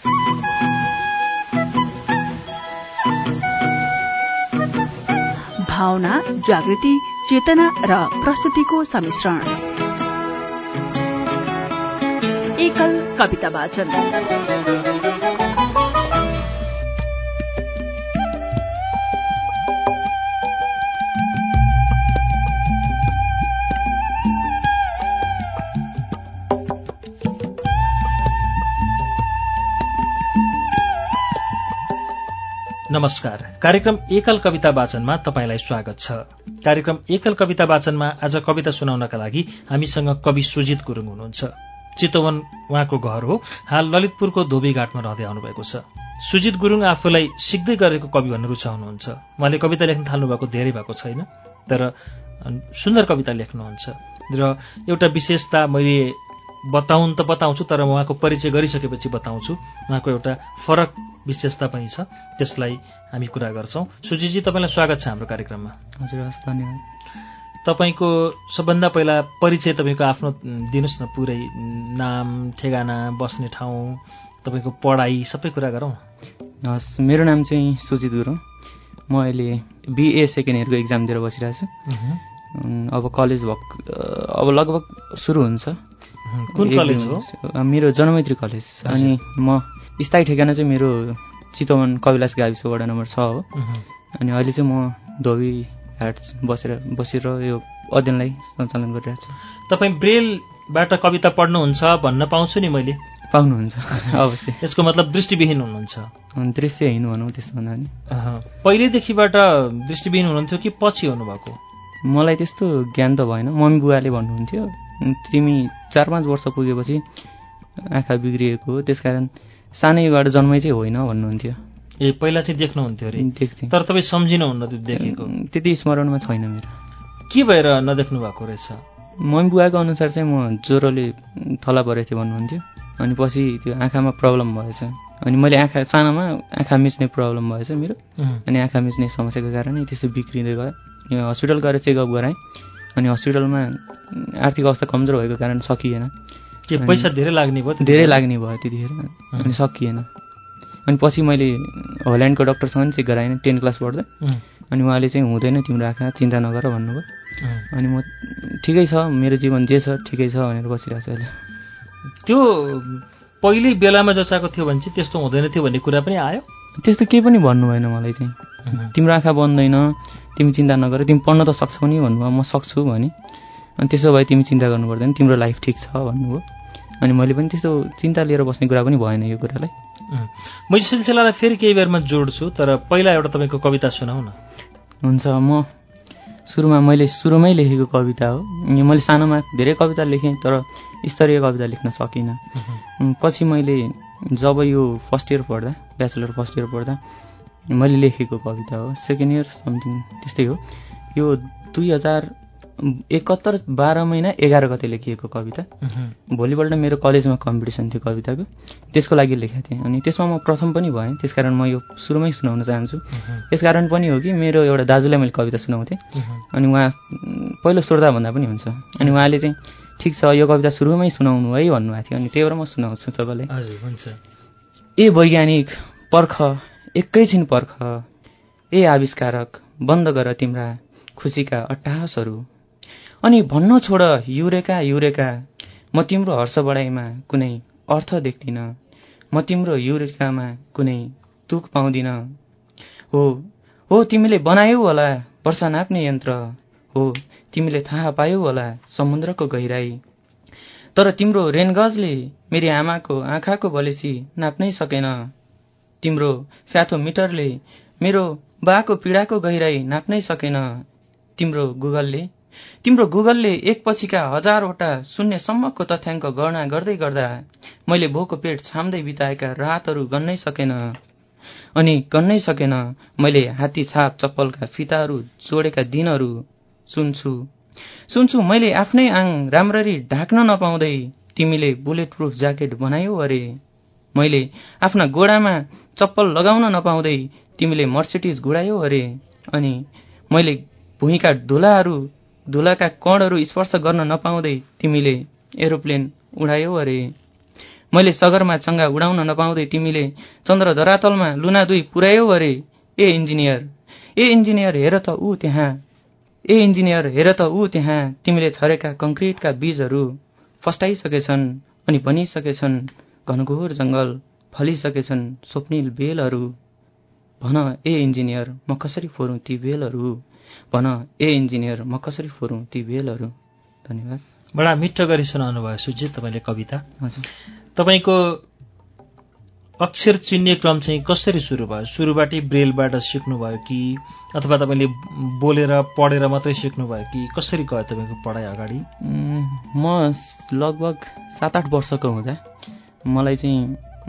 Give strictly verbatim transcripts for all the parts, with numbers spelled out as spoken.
भावना, जागृति, चेतना र प्रस्तुतिको सम्मिश्रण। एकल कविता वाचन। नमस्कार। कार्यक्रम एकल कविता वाचनमा तपाईंलाई स्वागत छ। कार्यक्रम एकल कविता वाचनमा आज कविता सुनाउनका लागि हामीसँग कवि सुजित गुरुङ हुनुहुन्छ। चितवन उहाँको घर हो। हाल ललितपुरको धोबीघाटमा रहँदै आउनुभएको छ। सुजित गुरुङ आफूलाई सिक्दै गरेको कवि भन्न रुचाउनुहुन्छ। उहाँले कविता लेख्न थाल्नुभएको धेरै भएको छैन, तर सुन्दर कविता लेख्नुहुन्छ। र एउटा विशेषता मैले बताउन त बताउँछु, तर उहाँको परिचय गरिसकेपछि बताउँछु। उहाँको एउटा फरक विशेषता पनि छ, त्यसलाई हामी कुरा गर्छौं। सुजितजी, तपाईँलाई स्वागत छ हाम्रो कार्यक्रममा। हजुर, हस्, धन्यवाद। तपाईँको सबभन्दा पहिला परिचय तपाईँको आफ्नो दिनुहोस् न, पुरै नाम, ठेगाना, बस्ने ठाउँ, तपाईँको पढाइ, सबै कुरा गरौँ। हस्, मेरो नाम चाहिँ सुजित गुरुङ। म अहिले बिए सेकेन्ड इयरको एक्जाम दिएर बसिरहेको छु। अब कलेज भक अब लगभग सुरु हुन्छ। कुन कलेज हो? मेरो जनमैत्री कलेज। अनि म स्थायी ठेगाना चाहिँ मेरो चितवन कविलास गाविस वडा नम्बर छ हो। अनि अहिले चाहिँ म धोबी हाट बसेर बसेर यो अध्ययनलाई सञ्चालन गरिरहेको छु। तपाईँ ब्रेलबाट कविता पढ्नुहुन्छ भन्न पाउँछु नि मैले? पाउनुहुन्छ, अवश्य। यसको मतलब दृष्टिविहीन हुनुहुन्छ? दृष्टिहीन भनौँ त्यसो भन्दा नि। पहिल्यैदेखिबाट दृष्टिविहीन हुनुहुन्थ्यो कि पछि हुनुभएको? मलाई त्यस्तो ज्ञान त भएन। मम्मी बुवाले भन्नुहुन्थ्यो, तिमी चार पाँच वर्ष पुगेपछि आँखा बिग्रिएको हो, त्यसकारण सानैबाट जन्मै चाहिँ होइन भन्नुहुन्थ्यो। ए, पहिला चाहिँ देख्नुहुन्थ्यो अरे? देख्थेँ। तर तपाईँ सम्झिनुहुन्न त्यो देखेको? त्यति स्मरणमा छैन मेरो। के भएर नदेख्नु भएको रहेछ? मम्मी बुवाको अनुसार चाहिँ म ज्वरोले थला परेको थिएँ भन्नुहुन्थ्यो। अनि पछि त्यो आँखामा प्रब्लम भएछ। अनि मैले आँखा सानोमा आँखा मिच्ने प्रब्लम भएछ मेरो। अनि आँखा मिच्ने समस्याको कारणै त्यस्तो बिग्रिँदै गयो। यो हस्पिटल गएर चेकअप गराएँ। अनि हस्पिटलमा आर्थिक अवस्था कमजोर भएको कारण सकिएन। के पैसा धेरै लाग्ने भयो? धेरै लाग्ने भयो त्यतिखेर। अनि सकिएन। अनि पछि मैले होल्यान्डको डक्टरसँग पनि चेक गराएँ टेन क्लास पढ्दा। अनि उहाँले चाहिँ हुँदैन तिम्रो आँखा, चिन्ता नगर भन्नुभयो। अनि म ठिकै छ, मेरो जीवन जे छ ठिकै छ भनेर बसिरहेको छु अहिले। त्यो पहिल्यै बेलामा जचाएको थियो भने चाहिँ त्यस्तो हुँदैन थियो भन्ने कुरा पनि आयो? त्यस्तो केही पनि भन्नु भएन मलाई चाहिँ। तिम्रो आँखा बन्दैन, तिमी चिन्ता नगर, तिमी पढ्न त सक्छौ नि भन्नुभयो। म सक्छु भने। अनि त्यसो भए तिमी चिन्ता गर्नु पर्दैन, तिम्रो लाइफ ठिक छ भन्नुभयो। अनि मैले पनि त्यस्तो चिन्ता लिएर बस्ने कुरा पनि भएन यो कुरालाई। मैले सिलसिलालाई फेरि केही बेरमा जोड्छु, तर पहिला एउटा तपाईँको कविता सुनाऊ न। हुन्छ। म सुरुमा मैले सुरुमै लेखेको कविता हो। मैले सानोमा धेरै कविता लेखेँ, तर स्तरीय कविता लेख्न सकिनँ। पछि मैले जब यो फर्स्ट इयर पढ्दा, ब्याचलर फर्स्ट इयर पढ्दा मैले लेखेको कविता हो। सेकेन्ड इयर समथिङ त्यस्तै हो। यो दुई हजार एकहत्तर बाह्र महिना एघार गते लेखिएको कविता। भोलिपल्ट मेरो कलेजमा कम्पिटिसन थियो कविताको, त्यसको लागि लेखेको थिएँ। अनि त्यसमा म प्रथम पनि भएँ। त्यसकारण म यो सुरुमै सुनाउन चाहन्छु। यसकारण पनि हो कि मेरो एउटा दाजुलाई मैले कविता सुनाउँथेँ। अनि उहाँ पहिलो श्रोता भन्दा पनि हुन्छ। अनि उहाँले चाहिँ ठिक छ यो कविता सुरुमै सुनाउनु है भन्नुभएको थियो। अनि त्यही भएर म सुनाउँछु तपाईँलाई। हजुर, हुन्छ। ए वैज्ञानिक पर्ख, एकैछिन पर्ख। ए आविष्कारक, बन्द गर तिम्रा खुसीका अट्टहासहरू। अनि भन्न छोड युरेका युरेका, म तिम्रो हर्ष बढाइमा कुनै अर्थ देख्दिन। म तिम्रो युरेकामा कुनै तुक पाउँदिन। हो हो तिमीले बनायौ होला वर्षा नाप्ने यन्त्र। हो तिमीले थाहा पायौ होला समुद्रको गहिराई। तर तिम्रो रेनगजले मेरी आमाको आँखाको बलेसी नाप्नै सकेन। तिम्रो फ्याथोमिटरले मेरो बाको पीडाको गहिराई नाप्नै सकेन। तिम्रो गुगलले तिम्रो गुगलले एक पछिका हजारवटा शून्यसम्मको तथ्याङ्क गणना गर्दै गर्दा मैले भोको पेट छाम्दै बिताएका रातहरू गन्नै सकेन। अनि गन्नै सकेन मैले हात्ती छाप चप्पलका फिताहरू जोडेका दिनहरू। सुन्छु सुन्छु मैले आफ्नै आङ राम्ररी ढाक्न नपाउँदै तिमीले बुलेट प्रुफ ज्याकेट बनायौ अरे। मैले आफ्ना गोडामा चप्पल लगाउन नपाउँदै तिमीले मर्सिडिज गुडायौ अरे। अनि मैले भुइँका धुलाहरू धुलाका कणहरू स्पर्श गर्न नपाउँदै तिमीले एरोप्लेन उडायौ अरे। मैले सगरमा चङ्गा उडाउन नपाउँदै तिमीले चन्द्र धरातलमा लुना दुई पुर्यायौ अरे। ए इन्जिनियर ए इन्जिनियर हेर त ऊ त्यहाँ ए इन्जिनियर हेर त ऊ त्यहाँ तिमीले छरेका कङ्क्रिटका बीजहरू फस्टाइसकेछन् अनि बनिसकेछन् घनघोर जङ्गल, फलिसकेछन् स्वप्निल बेलहरू। भन ए इन्जिनियर म कसरी फोरौँ ती बेलहरू, भन ए इन्जिनियर म कसरी फोरौँ ती बेलहरू। धन्यवाद। बडा मिठो गरी सुनाउनु भयो सुजित तपाईँले कविता। हजुर। तपाईँको अक्षर चिन्ने क्रम चाहिँ कसरी सुरु भयो? सुरुबाटै ब्रेलबाट सिक्नुभयो कि अथवा तपाईँले बोलेर पढेर मात्रै सिक्नुभयो कि कसरी गयो तपाईँको पढाइ अगाडि? म लगभग सात आठ वर्षको हुँदा मलाई चाहिँ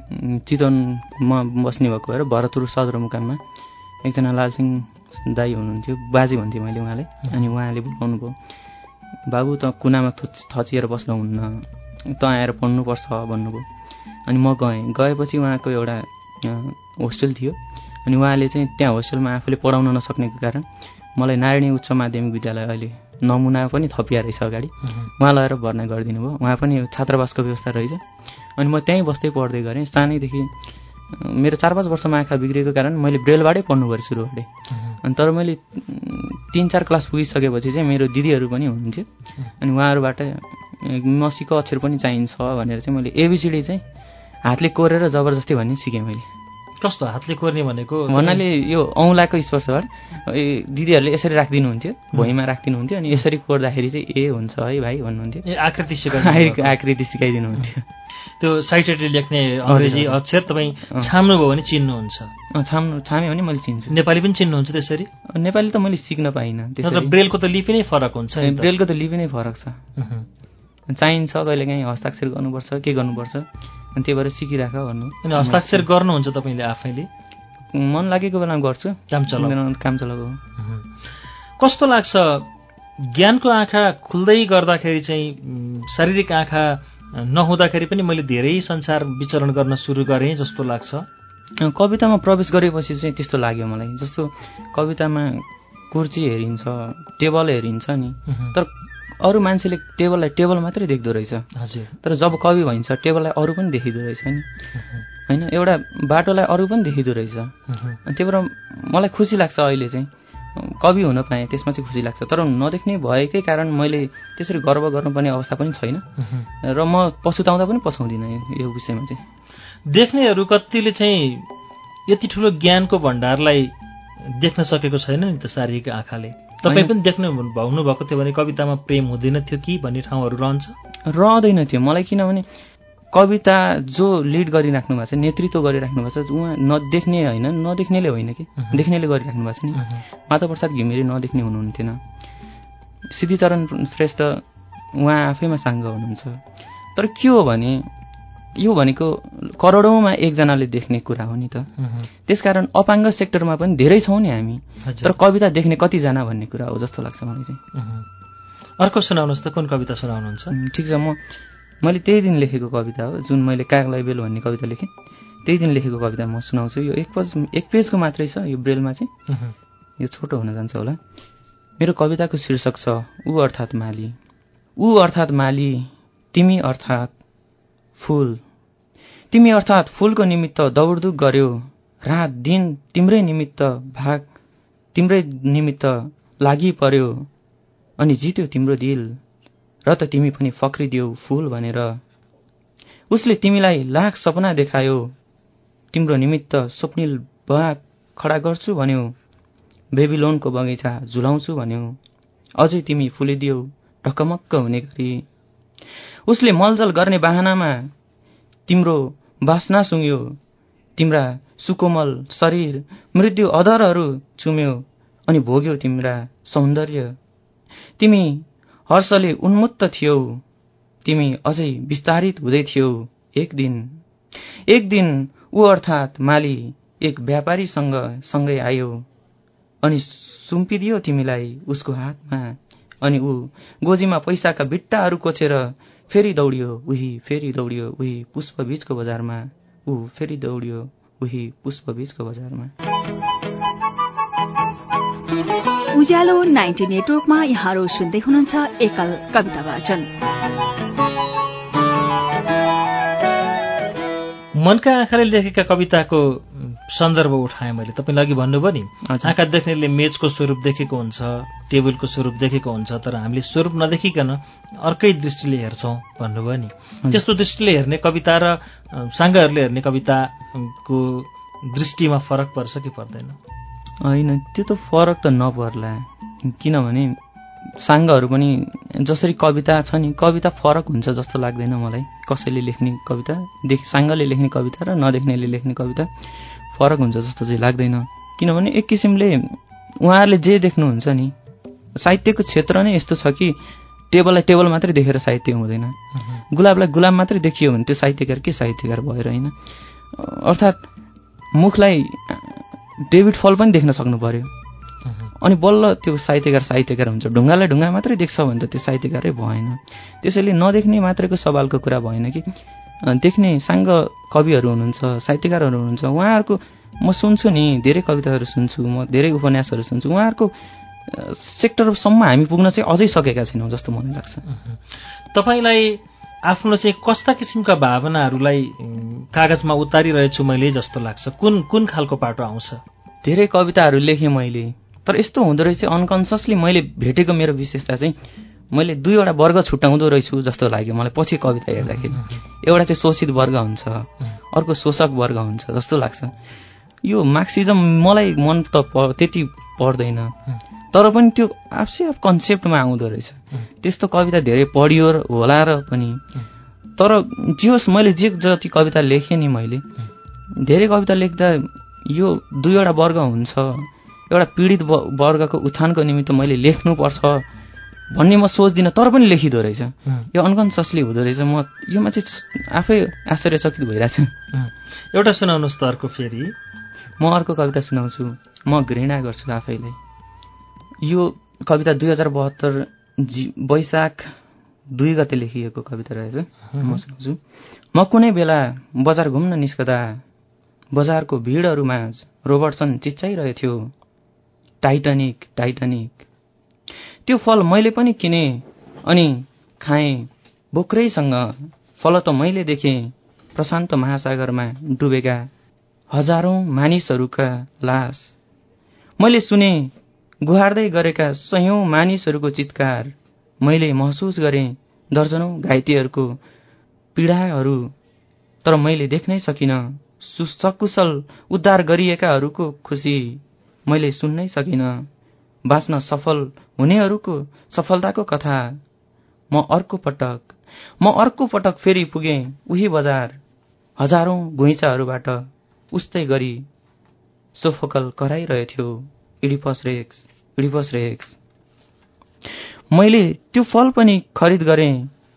चितवनमा बस्ने भएको भएर भरतपुर सदरमुकाममा एकजना लालसिंह दाई हुनुहुन्थ्यो, बाजे भन्थेँ मैले उहाँलाई। अनि उहाँले बोलाउनु भयो, बाबु त कुनामा थचिएर बस्नुहुन्न, त आएर पढ्नुपर्छ भन्नुभयो। अनि म गएँ। गएपछि उहाँको एउटा होस्टेल थियो। अनि उहाँले चाहिँ त्यहाँ होस्टेलमा आफूले पढाउन नसक्नेको कारण मलाई नारायणी उच्च माध्यमिक विद्यालय अहिले नमुना पनि थपिया रहेछ अगाडि, उहाँ लगेर भर्ना गरिदिनु भयो। उहाँ पनि छात्रावासको व्यवस्था रहेछ। अनि म त्यहीँ बस्दै पढ्दै गरेँ। सानैदेखि मेरो चार पाँच वर्षमा आँखा बिग्रेको कारण मैले ब्रेलबाटै पढ्नु पऱ्यो सुरुबाटै। अनि तर मैले तिन चार क्लास पुगिसकेपछि चाहिँ मेरो दिदीहरू पनि हुनुहुन्थ्यो। अनि उहाँहरूबाट मसीको अक्षर पनि चाहिन्छ भनेर चाहिँ मैले एबिसिडी चाहिँ हातले कोरेर जबरजस्ती भन्ने सिकेँ मैले। कस्तो हातले कोर्ने भनेको? भन्नाले यो औँलाको स्पर्शबाट दिदीहरूले यसरी राखिदिनुहुन्थ्यो, भुइँमा राखिदिनुहुन्थ्यो। अनि यसरी कोर्दाखेरि चाहिँ ए हुन्छ है भाइ भन्नुहुन्थ्यो। ए आकृति सिकाइ आकृति सिकाइदिनुहुन्थ्यो। त्यो साइटेडले लेख्ने अङ्ग्रेजी अक्षर तपाईँ छाम्नुभयो भने चिन्नुहुन्छ? छाम्नु छामेँ भने मैले चिन्छु। नेपाली पनि चिन्नुहुन्छ त्यसरी? नेपाली त मैले सिक्न पाइनँ। त्यसरी ब्रेलको त लिपि नै फरक हुन्छ नि। ब्रेलको त लिपि नै फरक छ। चाहिन्छ कहिलेकाहीँ हस्ताक्षर गर्नुपर्छ, के गर्नुपर्छ, अनि त्यही भएर सिकिराख भन्नु। अनि हस्ताक्षर गर्नुहुन्छ तपाईँले आफैले? मन लागेको बेलामा गर्छु, काम चलाउ काम चलाएको। कस्तो लाग्छ ज्ञानको आँखा खुल्दै गर्दाखेरि चाहिँ? शारीरिक आँखा नहुँदाखेरि पनि मैले धेरै संसार विचरण गर्न सुरु गरेँ जस्तो लाग्छ। कवितामा प्रवेश गरेपछि चाहिँ त्यस्तो लाग्यो मलाई। जस्तो कवितामा कुर्ची हेरिन्छ, टेबल हेरिन्छ नि, तर अरू मान्छेले टेबललाई टेबल मात्रै देख्दो रहेछ। हजुर। तर जब कवि भइन्छ टेबललाई अरू पनि देखिँदो रहेछ नि, होइन? एउटा बाटोलाई अरू पनि देखिँदो रहेछ। अनि त्यही भएर मलाई खुसी लाग्छ अहिले चाहिँ कवि हुन पाएँ, त्यसमा चाहिँ खुसी लाग्छ। तर नदेख्ने भएकै कारण मैले त्यसरी गर्व गर्नुपर्ने अवस्था पनि छैन र म पछुताउँदा पनि पछाउँदिनँ यो विषयमा चाहिँ। देख्नेहरू कतिले चाहिँ यति ठुलो ज्ञानको भण्डारलाई देख्न सकेको छैन नि त शारीरिक आँखाले। तपाईँ पनि देख्नु भाउनु भएको थियो भने कवितामा प्रेम हुँदैन थियो कि भन्ने ठाउँहरू रहन्छ? रहँदैन थियो मलाई, किनभने कविता जो लिड गरिराख्नु भएको छ, नेतृत्व गरिराख्नु भएको छ, उहाँ नदेख्ने होइन, नदेख्नेले होइन कि देख्नेले गरिराख्नु भएको छ नि। माधव प्रसाद घिमिरे नदेख्ने हुनुहुन्थेन, सिद्धिचरण श्रेष्ठ उहाँ आफैमा साङ्ग हुनुहुन्छ। तर के हो भने यो भनेको करोडौँमा एकजनाले देख्ने कुरा हो नि त। त्यसकारण अपाङ्ग सेक्टरमा पनि धेरै छौँ नि हामी, तर कविता देख्ने कतिजना भन्ने कुरा हो जस्तो लाग्छ मलाई चाहिँ। अर्को सुनाउनुहोस् त, कुन कविता सुनाउनुहुन्छ? ठिक छ, म मैले त्यही दिन लेखेको कविता हो, जुन मैले कागलाई बेल भन्ने कविता लेखेँ, त्यही दिन लेखेको कविता म सुनाउँछु। यो एक पेज एक पेजको मात्रै छ यो ब्रेलमा चाहिँ, यो छोटो हुन जान्छ होला। मेरो कविताको शीर्षक छ ऊ अर्थात् माली। ऊ अर्थात् माली, तिमी अर्थात् फूल। तिमी अर्थात् फूलको निमित्त दौडधुप गर्यो, रात दिन तिम्रै निमित्त भाग तिम्रै निमित्त लागि पर्यो, अनि जित्यो तिम्रो दिल, र त तिमी पनि फक्रिदियौ फूल भनेर। उसले तिमीलाई लाख सपना देखायो, तिम्रो निमित्त स्वप्निल बाग खडा गर्छु भन्यो, बेबिलोनको बगैँचा झुलाउँछु भन्यो, अझै तिमी फुलिदियौ ढकमक्क हुने गरी। उसले मलजल गर्ने बहानामा तिम्रो बासना सुँग्यो, तिम्रा सुकोमल शरीर मृत्यु अधरहरू चुम्यो, अनि भोग्यौ तिम्रा सौन्दर्य। तिमी हर्षले उन्मुक्त थियौ, तिमी अझै विस्तारित हुँदै थियौ। एक दिन एक दिन ऊ अर्थात् माली एक व्यापारीसँग सँगै आयो, अनि सुम्पिदियो तिमीलाई उसको हातमा, अनि ऊ गोजीमा पैसाका बिट्टाहरू कोचेर फेरि दौडियो उही फेरि दौडियो उही पुष्पबीजको बजारमा, ऊ फेरि दौडियो उही पुष्पबीजको बजारमा। उज्यालो नाइन्टी नेटवर्कमा यहाँहरू सुन्दै हुनुहुन्छ एकल कविता वाचन। मनका आँखाले लेखेका कविताको सन्दर्भ उठाएँ मैले। तपाईँले अघि भन्नुभयो नि, आँखा देख्नेले मेचको स्वरूप देखेको हुन्छ, टेबलको स्वरूप देखेको हुन्छ, तर हामीले स्वरूप नदेखिकन अर्कै दृष्टिले हेर्छौँ भन्नुभयो नि। त्यस्तो दृष्टिले हेर्ने कविता र साङ्गाहरूले हेर्ने कविताको दृष्टिमा फरक पर्छ कि पर्दैन? होइन, त्यो त फरक त नपर्ला, किनभने साङ्गहरू पनि जसरी कविता छ नि, कविता फरक हुन्छ जस्तो लाग्दैन मलाई। कसैले लेख्ने कविता, देख साङ्गले लेख्ने कविता र नदेख्नेले लेख्ने कविता फरक हुन्छ जस्तो चाहिँ लाग्दैन। किनभने एक किसिमले उहाँहरूले जे देख्नुहुन्छ नि, साहित्यको क्षेत्र नै यस्तो छ कि टेबललाई टेबल मात्रै देखेर साहित्य हुँदैन, गुलाबलाई गुलाब मात्रै देखियो भने त्यो साहित्यकार के साहित्यकार भएर होइन। अर्थात् मुखलाई डेभिड फल पनि देख्न सक्नु पर्यो, अनि बल्ल त्यो साहित्यकार साहित्यकार हुन्छ। ढुङ्गालाई ढुङ्गा मात्रै देख्छ भने त त्यो साहित्यकारै भएन। त्यसैले नदेख्ने मात्रैको सवालको कुरा भएन कि देख्ने साङ्ग कविहरू हुनुहुन्छ, साहित्यकारहरू हुनुहुन्छ, उहाँहरूको म सुन्छु नि, धेरै कविताहरू सुन्छु म, धेरै उपन्यासहरू सुन्छु, उहाँहरूको सेक्टरसम्म हामी पुग्न चाहिँ अझै सकेका छैनौँ जस्तो मलाई लाग्छ। तपाईँलाई आफ्नो चाहिँ कस्ता किसिमका भावनाहरूलाई कागजमा उतारिरहेछु मैले जस्तो लाग्छ? कुन कुन खालको पाटो आउँछ? धेरै कविताहरू लेखेँ मैले, तर यस्तो हुँदो रहेछ अनकन्सियसली मैले भेटेको मेरो विशेषता चाहिँ मैले दुईवटा वर्ग छुट्याउँदो रहेछु जस्तो लाग्यो मलाई पछि कविता हेर्दाखेरि। एउटा चाहिँ शोषित वर्ग हुन्छ, अर्को शोषक वर्ग हुन्छ जस्तो लाग्छ। यो मार्क्सिजम मलाई मन त त्यति पर्दैन, तर पनि त्यो आफै आफ कन्सेप्टमा आउँदो रहेछ। त्यस्तो कविता धेरै पढियो होला र पनि, तर जे होस् मैले जे जति कविता लेखेँ नि, मैले धेरै कविता लेख्दा यो दुईवटा वर्ग हुन्छ, एउटा पीडित वर्गको उत्थानको निमित्त मैले लेख्नुपर्छ भन्ने म सोच्दिनँ, तर पनि लेखिदो रहेछ। यो अनकन्सियसली हुँदो रहेछ। म योमा चाहिँ आफै आश्चर्यचकित भइरहेको छु। एउटा सुनाउनुहोस् त अर्को फेरि। म अर्को कविता सुनाउँछु, म घृणा गर्छु आफैलाई। यो कविता दुई हजार बहत्तर जी वैशाख दुई गते लेखिएको कविता रहेछ। म सुनाउँछु। म कुनै बेला बजार घुम्न निस्कदा बजारको भिडहरूमाझ रोबर्टसन चिच्चाइरहेथ्यो, टाइटानिक टाइटानिक। त्यो फल मैले पनि किने अनि खाएँ बोक्रैसँग। फल त मैले देखेँ प्रशान्त महासागरमा डुबेका हजारौं मानिसहरूका लास। मैले सुने गुहार्दै गरेका सयौं मानिसहरूको चित्कार। मैले महसुस गरेँ दर्जनौं घाइतेहरूको पीडाहरू, तर मैले देख्नै सकिनँ सकुशल उद्धार गरिएकाहरूको खुसी। मैले सुन्नै सकिनँ बाँच्न सफल हुनेहरूको सफलताको कथा। म अर्को पटक म अर्को पटक फेरि पुगेँ उही बजार। हजारौं घुइँचाहरूबाट उस्तै गरी सोफोकल कराइरहेथ्यो, इडिपस रेक्स इडिपस रेक्स। मैले त्यो फल पनि खरिद गरेँ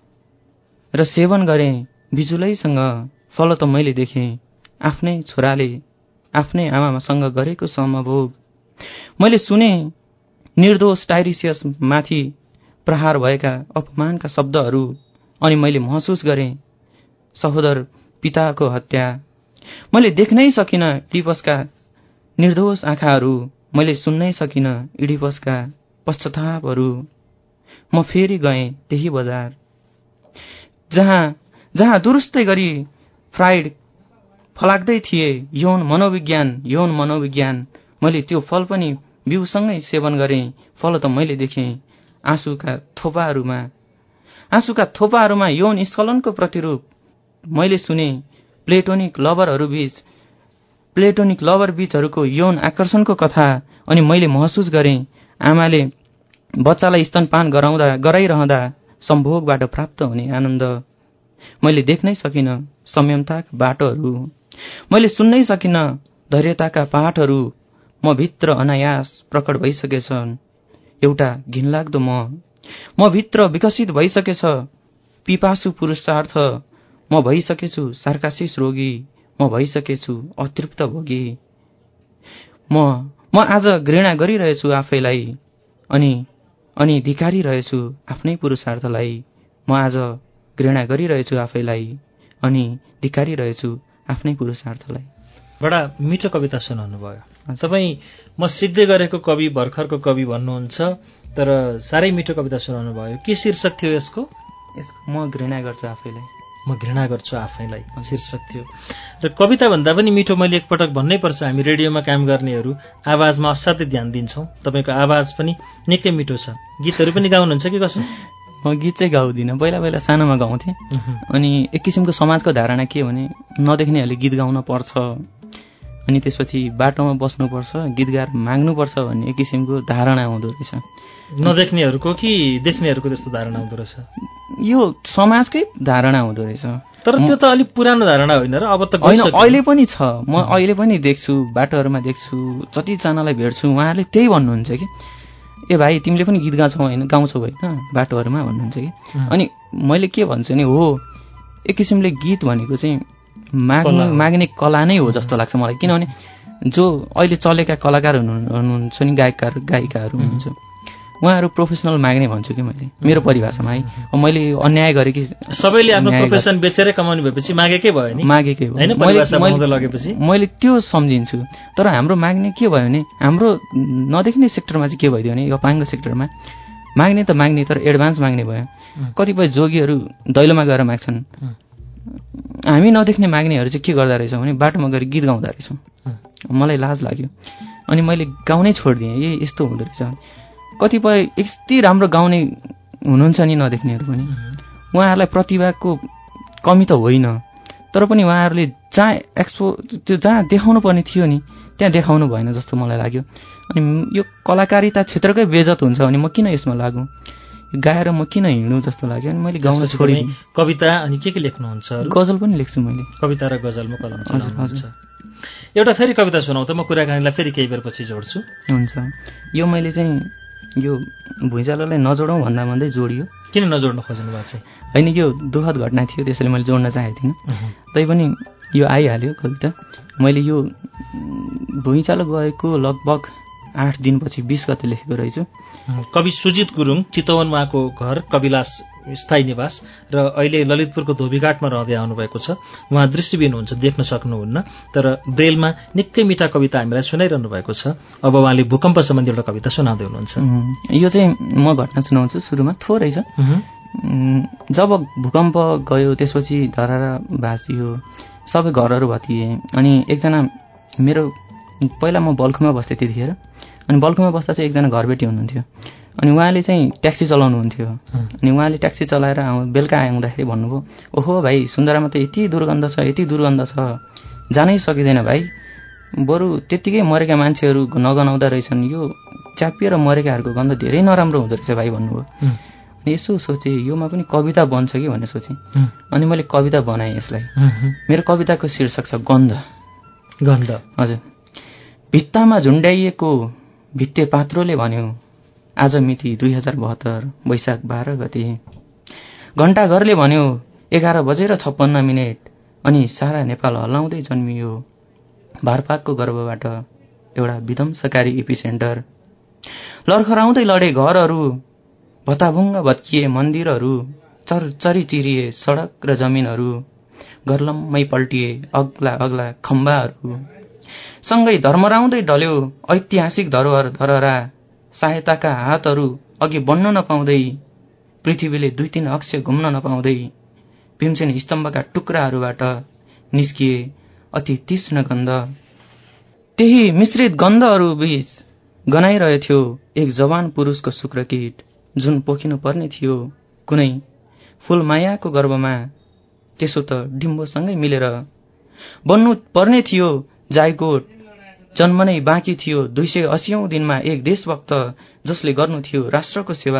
र सेवन गरेँ बिजुलैसँग। फल त मैले देखेँ आफ्नै छोराले आफ्नै आमासँग गरेको समभोग। मैले सुने निर्दोष टाइरिसियस माथि प्रहार भएका अपमानका शब्दहरू, अनि मैले महसुस गरेँ सहोदर पिताको हत्या। मैले देख्नै सकिनँ इडिपसका निर्दोष आँखाहरू। मैले सुन्नै सकिनँ इडिपसका पश्चातापहरू। म फेरि गएँ त्यही बजार जहाँ जहाँ दुरुस्तै गरी फ्राइड फलाक्दै थिए यौन मनोविज्ञान यौन मनोविज्ञान। मैले त्यो फल पनि बिउसँगै सेवन गरेँ। फल त मैले देखेँ आँसुका थोपाहरूमा आँसुका थोपाहरूमा यौन स्खलनको प्रतिरूप। मैले सुने प्लेटोनिक लभरहरू बीच प्लेटोनिक लभर बीचहरूको यौन आकर्षणको कथा, अनि मैले महसुस गरेँ आमाले बच्चालाई स्तनपान गराउँदा गराइरहँदा सम्भोगबाट प्राप्त हुने आनन्द। मैले देख्नै सकिनँ संयमताका बाटोहरू। मैले सुन्नै सकिनँ धैर्यताका पाठहरू। म भित्र अनायास प्रकट भइसकेछन् एउटा घिनलाग्दो म। म भित्र विकसित भइसकेछ पिपासु पुरुषार्थ। म भइसकेछु सार्कासिस रोगी। म भइसकेछु अतृप्त भोगी। म म आज घृणा गरिरहेछु आफैलाई अनि अनि धिकारी रहेछु आफ्नै पुरुषार्थलाई। म आज घृणा गरिरहेछु आफैलाई अनि धिकारी रहेछु आफ्नै पुरुषार्थलाई। बडा मिठो कविता सुनाउनु भयो तपाईँ। म सिक्दै गरेको कवि भर्खरको कवि भन्नुहुन्छ, तर साह्रै मिठो कविता सुनाउनु भयो। के शीर्षक थियो यसको? यसको म घृणा गर्छु आफैलाई। म घृणा गर्छु आफैलाई शीर्षक थियो। र कविता भन्दा पनि मिठो मैले एकपटक भन्नै पर्छ, हामी रेडियोमा काम गर्नेहरू आवाजमा असाध्यै ध्यान दिन्छौँ। तपाईँको आवाज पनि निकै मिठो छ। गीतहरू पनि गाउनुहुन्छ कि कसो? म गीत चाहिँ गाउँदिनँ, पहिला पहिला सानोमा गाउँथेँ। अनि एक किसिमको समाजको धारणा के हो भने नदेख्नेहरूले गीत गाउन पर्छ, अनि त्यसपछि बाटोमा बस्नुपर्छ, गीत गाएर माग्नुपर्छ भन्ने एक किसिमको धारणा हुँदो रहेछ। नदेख्नेहरूको कि देख्नेहरूको त्यस्तो धारणा हुँदो रहेछ? यो समाजकै धारणा हुँदो रहेछ। तर त्यो त अलिक पुरानो धारणा होइन र? अब त होइन, अहिले पनि छ। म अहिले पनि देख्छु, बाटोहरूमा देख्छु, जतिजनालाई भेट्छु उहाँहरूले त्यही भन्नुहुन्छ कि ए भाइ तिमीले पनि गीत गाउँछौ होइन, गाउँछौ होइन बाटोहरूमा भन्नुहुन्छ कि। अनि मैले के भन्छु नि, हो एक किसिमले गीत भनेको चाहिँ माग्नु माग्ने कला नै हो जस्तो लाग्छ मलाई। किनभने जो अहिले चलेका कलाकार हुनुहुन्छ नि, गायककार गायिकाहरू हुनुहुन्छ, उहाँहरू प्रोफेसनल माग्ने भन्छु कि मैले, मेरो परिभाषामा है। मैले अन्याय गरेँ कि सबैले आफ्नो प्रोफेसन बेचेरै कमाउने भएपछि मागेकै भयो नि, मागेकै हो लगेपछि मैले त्यो सम्झिन्छु। तर हाम्रो माग्ने के भयो भने, हाम्रो नदेख्ने सेक्टरमा चाहिँ के भइदियो भने, अपाङ्ग सेक्टरमा माग्ने त माग्ने, तर एडभान्स माग्ने भयो। कतिपय जोगीहरू दैलोमा गएर माग्छन्, हामी नदेख्ने माग्नेहरू चाहिँ के गर्दा रहेछौँ भने बाटोमा गएर गीत गाउँदा रहेछौँ। मलाई लाज लाग्यो अनि मैले गाउनै छोडिदिएँ। ए यस्तो हुँदो रहेछ। कतिपय यति राम्रो गाउने हुनुहुन्छ नि नदेख्नेहरू पनि, उहाँहरूलाई प्रतिभाको कमी त होइन, तर पनि उहाँहरूले जहाँ एक्सपो त्यो जहाँ देखाउनु पर्ने थियो नि त्यहाँ देखाउनु भएन जस्तो मलाई लाग्यो। अनि यो कलाकारिता क्षेत्रकै बेइज्जत हुन्छ भने म किन यसमा लागु, गाएर म किन हिँड्नु जस्तो लाग्यो। अनि मैले गाउन छोडिदिएँ। कविता अनि के के लेख्नुहुन्छ? गजल पनि लेख्छु मैले। कविता र गजलमा कलम चलाउनुहुन्छ। एउटा फेरि कविता सुनाउ त, म कुराकानीलाई फेरि केही बेर पछि जोड्छु। हुन्छ। यो मैले चाहिँ यो भुइँचालोलाई नजोडौँ भन्दा भन्दै जोडियो। किन नजोड्न खोज्नु भएको चाहिँ? होइन, यो दुःखद घटना थियो त्यसैले मैले जोड्न चाहेको थिइनँ। तैपनि यो आइहाल्यो कविता। मैले यो भुइँचालो गएको लगभग आठ दिनपछि बिस गते लेखेको रहेछु। कवि सुजित गुरुङ, चितवन उहाँको घर कविलास स्थायी निवास, र अहिले ललितपुरको धोबीघाटमा रहँदै आउनुभएको छ। उहाँ दृष्टिविहीन हुनुहुन्छ, देख्न सक्नुहुन्न, तर ब्रेलमा निकै मिठा कविता हामीलाई सुनाइरहनु भएको छ। अब उहाँले भूकम्प सम्बन्धी एउटा कविता सुनाउँदै हुनुहुन्छ। यो चाहिँ म घटना सुनाउँछु। सुरुमा थोरै छ। जब भूकम्प गयो त्यसपछि धरारा भाँचियो, सबै घरहरू भत्किए। अनि एकजना मेरो पहिला म बल्खुमा बस्थेँ त्यतिखेर, अनि बल्खुमा बस्दा चाहिँ एकजना घरबेटी हुनुहुन्थ्यो। अनि उहाँले चाहिँ ट्याक्सी चलाउनुहुन्थ्यो। अनि उहाँले ट्याक्सी चलाएर आउँ बेलुका आउँदाखेरि भन्नुभयो, ओहो भाइ सुन्दरामा त यति दुर्गन्ध छ, यति दुर्गन्ध छ, जानै सकिँदैन भाइ, बरु त्यत्तिकै मरेका मान्छेहरू नगनाउँदा रहेछन्, यो च्यापिएर मरेकाहरूको गन्ध धेरै नराम्रो हुँदो रहेछ भाइ भन्नुभयो। अनि यसो सोचेँ योमा पनि कविता बन्छ कि भन्ने सोचेँ। अनि मैले कविता बनाएँ यसलाई। मेरो कविताको शीर्षक छ गन्ध। गन्ध। हजुर। भित्तामा झुन्ड्याइएको भित्ते पात्रोले भन्यो, आज मिति दुई हजार बहत्तर वैशाख बाह्र गते। घण्टाघरले भन्यो एघार बजेर छप्पन्न मिनट। अनि सारा नेपाल हल्लाउँदै जन्मियो भारपाकको गर्भबाट एउटा विध्वंसकारी एपिसेन्टर। लर्खराउँदै लडे घरहरू, भताभुङ्ग भत्किए मन्दिरहरू, चरचरी चिरिए सडक र जमिनहरू, घरलम्मै पल्टिए अग्ला अग्ला खम्बाहरू। सँगै धर्मराउँदै डल्यो ऐतिहासिक धरोहर धरहरा। सहायताका हातहरू अघि बढ्न नपाउँदै, पृथ्वीले दुई तीन अक्ष घुम्न नपाउँदै, भीमसेन स्तम्भका टुक्राहरूबाट निस्किए अति तीक्ष्ण गन्ध। त्यही मिश्रित गन्धहरू बीच गनाइरहेथ्यो एक जवान पुरुषको शुक्रकीट, जुन पोखिनु पर्ने थियो कुनै फूलमायाको गर्भमा। त्यसो त डिम्बोसँगै मिलेर बन्नु पर्ने थियो जायकोट। जन्म नै बाँकी थियो दुई सय अस्सीौं दिनमा एक देशभक्त, जसले गर्नु थियो राष्ट्रको सेवा।